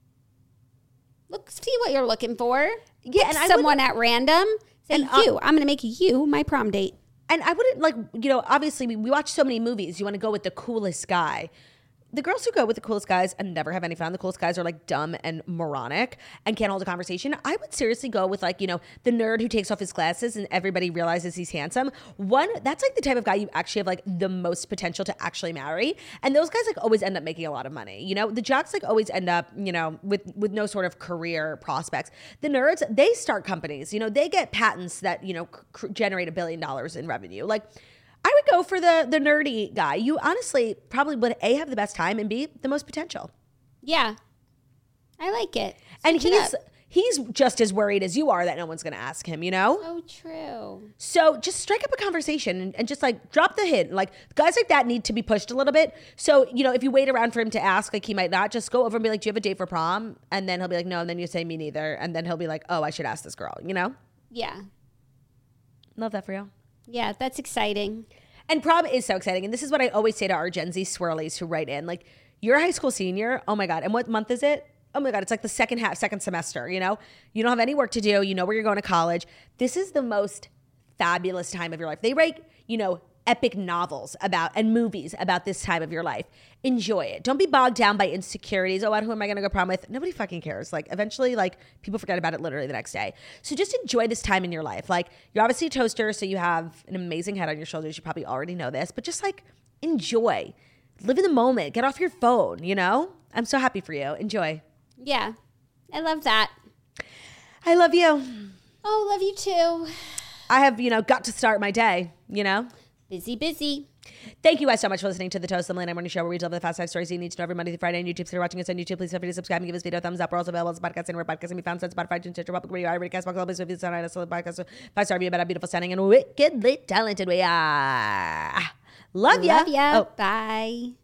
Speaker 1: Look, see what you're looking for.
Speaker 2: Yeah,
Speaker 1: Pick
Speaker 2: and I
Speaker 1: someone
Speaker 2: wouldn't-
Speaker 1: at random. Say,
Speaker 2: And, uh,
Speaker 1: you, I'm going to make you my prom date.
Speaker 2: And I wouldn't, like, you know, obviously we, we watch so many movies. You want to go with the coolest guy. The girls who go with the coolest guys and never have any fun, the coolest guys are, like, dumb and moronic and can't hold a conversation. I would seriously go with, like, you know, the nerd who takes off his glasses and everybody realizes he's handsome. One, that's, like, the type of guy you actually have, like, the most potential to actually marry. And those guys, like, always end up making a lot of money. You know, the jocks, like, always end up, you know, with, with no sort of career prospects. The nerds, they start companies. You know, they get patents that, you know, c- generate a billion dollars in revenue. Like, I would go for the the nerdy guy. You honestly probably would A, have the best time, and B, the most potential.
Speaker 1: Yeah. I like it.
Speaker 2: And
Speaker 1: Switch it
Speaker 2: he's
Speaker 1: up.
Speaker 2: he's just as worried as you are that no one's going to ask him, you know?
Speaker 1: So true.
Speaker 2: So just strike up a conversation and, and just, like, drop the hint. Like, guys like that need to be pushed a little bit. So, you know, if you wait around for him to ask, like, he might not, just go over and be like, do you have a date for prom? And then he'll be like, no. And then you say, me neither. And then he'll be like, oh, I should ask this girl, you know?
Speaker 1: Yeah.
Speaker 2: Love that for you.
Speaker 1: Yeah, that's exciting.
Speaker 2: And prom is so exciting. And this is what I always say to our Gen Z swirlies who write in. Like, you're a high school senior. Oh, my God. And what month is it? Oh, my God. It's like the second half, second semester, you know? You don't have any work to do. You know where you're going to college. This is the most fabulous time of your life. They write, you know, epic novels about and movies about this time of your life. Enjoy it. Don't be bogged down by insecurities. Oh, who am I going to go prom with? Nobody fucking cares. Like, eventually, like, people forget about it literally the next day. So just enjoy this time in your life. Like, you're obviously a toaster, so you have an amazing head on your shoulders. You probably already know this, but just, like, enjoy. Live in the moment. Get off your phone, you know? I'm so happy for you. Enjoy.
Speaker 1: Yeah. I love that.
Speaker 2: I love you.
Speaker 1: Oh, love you too.
Speaker 2: I have, you know, got to start my day, you know?
Speaker 1: Busy, busy.
Speaker 2: Thank you guys so much for listening to the Toast the Millennium Morning Show, where we deliver the fast five stories you need to know every Monday through Friday on YouTube. So if you're watching us on YouTube, please feel free to subscribe and give this video a thumbs up. We're also available as a podcast anywhere podcasts can be found on Spotify, TuneIn, Stitcher, Public Radio, iRadio, Castbox, all these reviews on iTunes, podcast, five star review about how beautiful, stunning, and wickedly talented we are. Love ya.
Speaker 1: Love ya.
Speaker 2: Oh.
Speaker 1: Bye.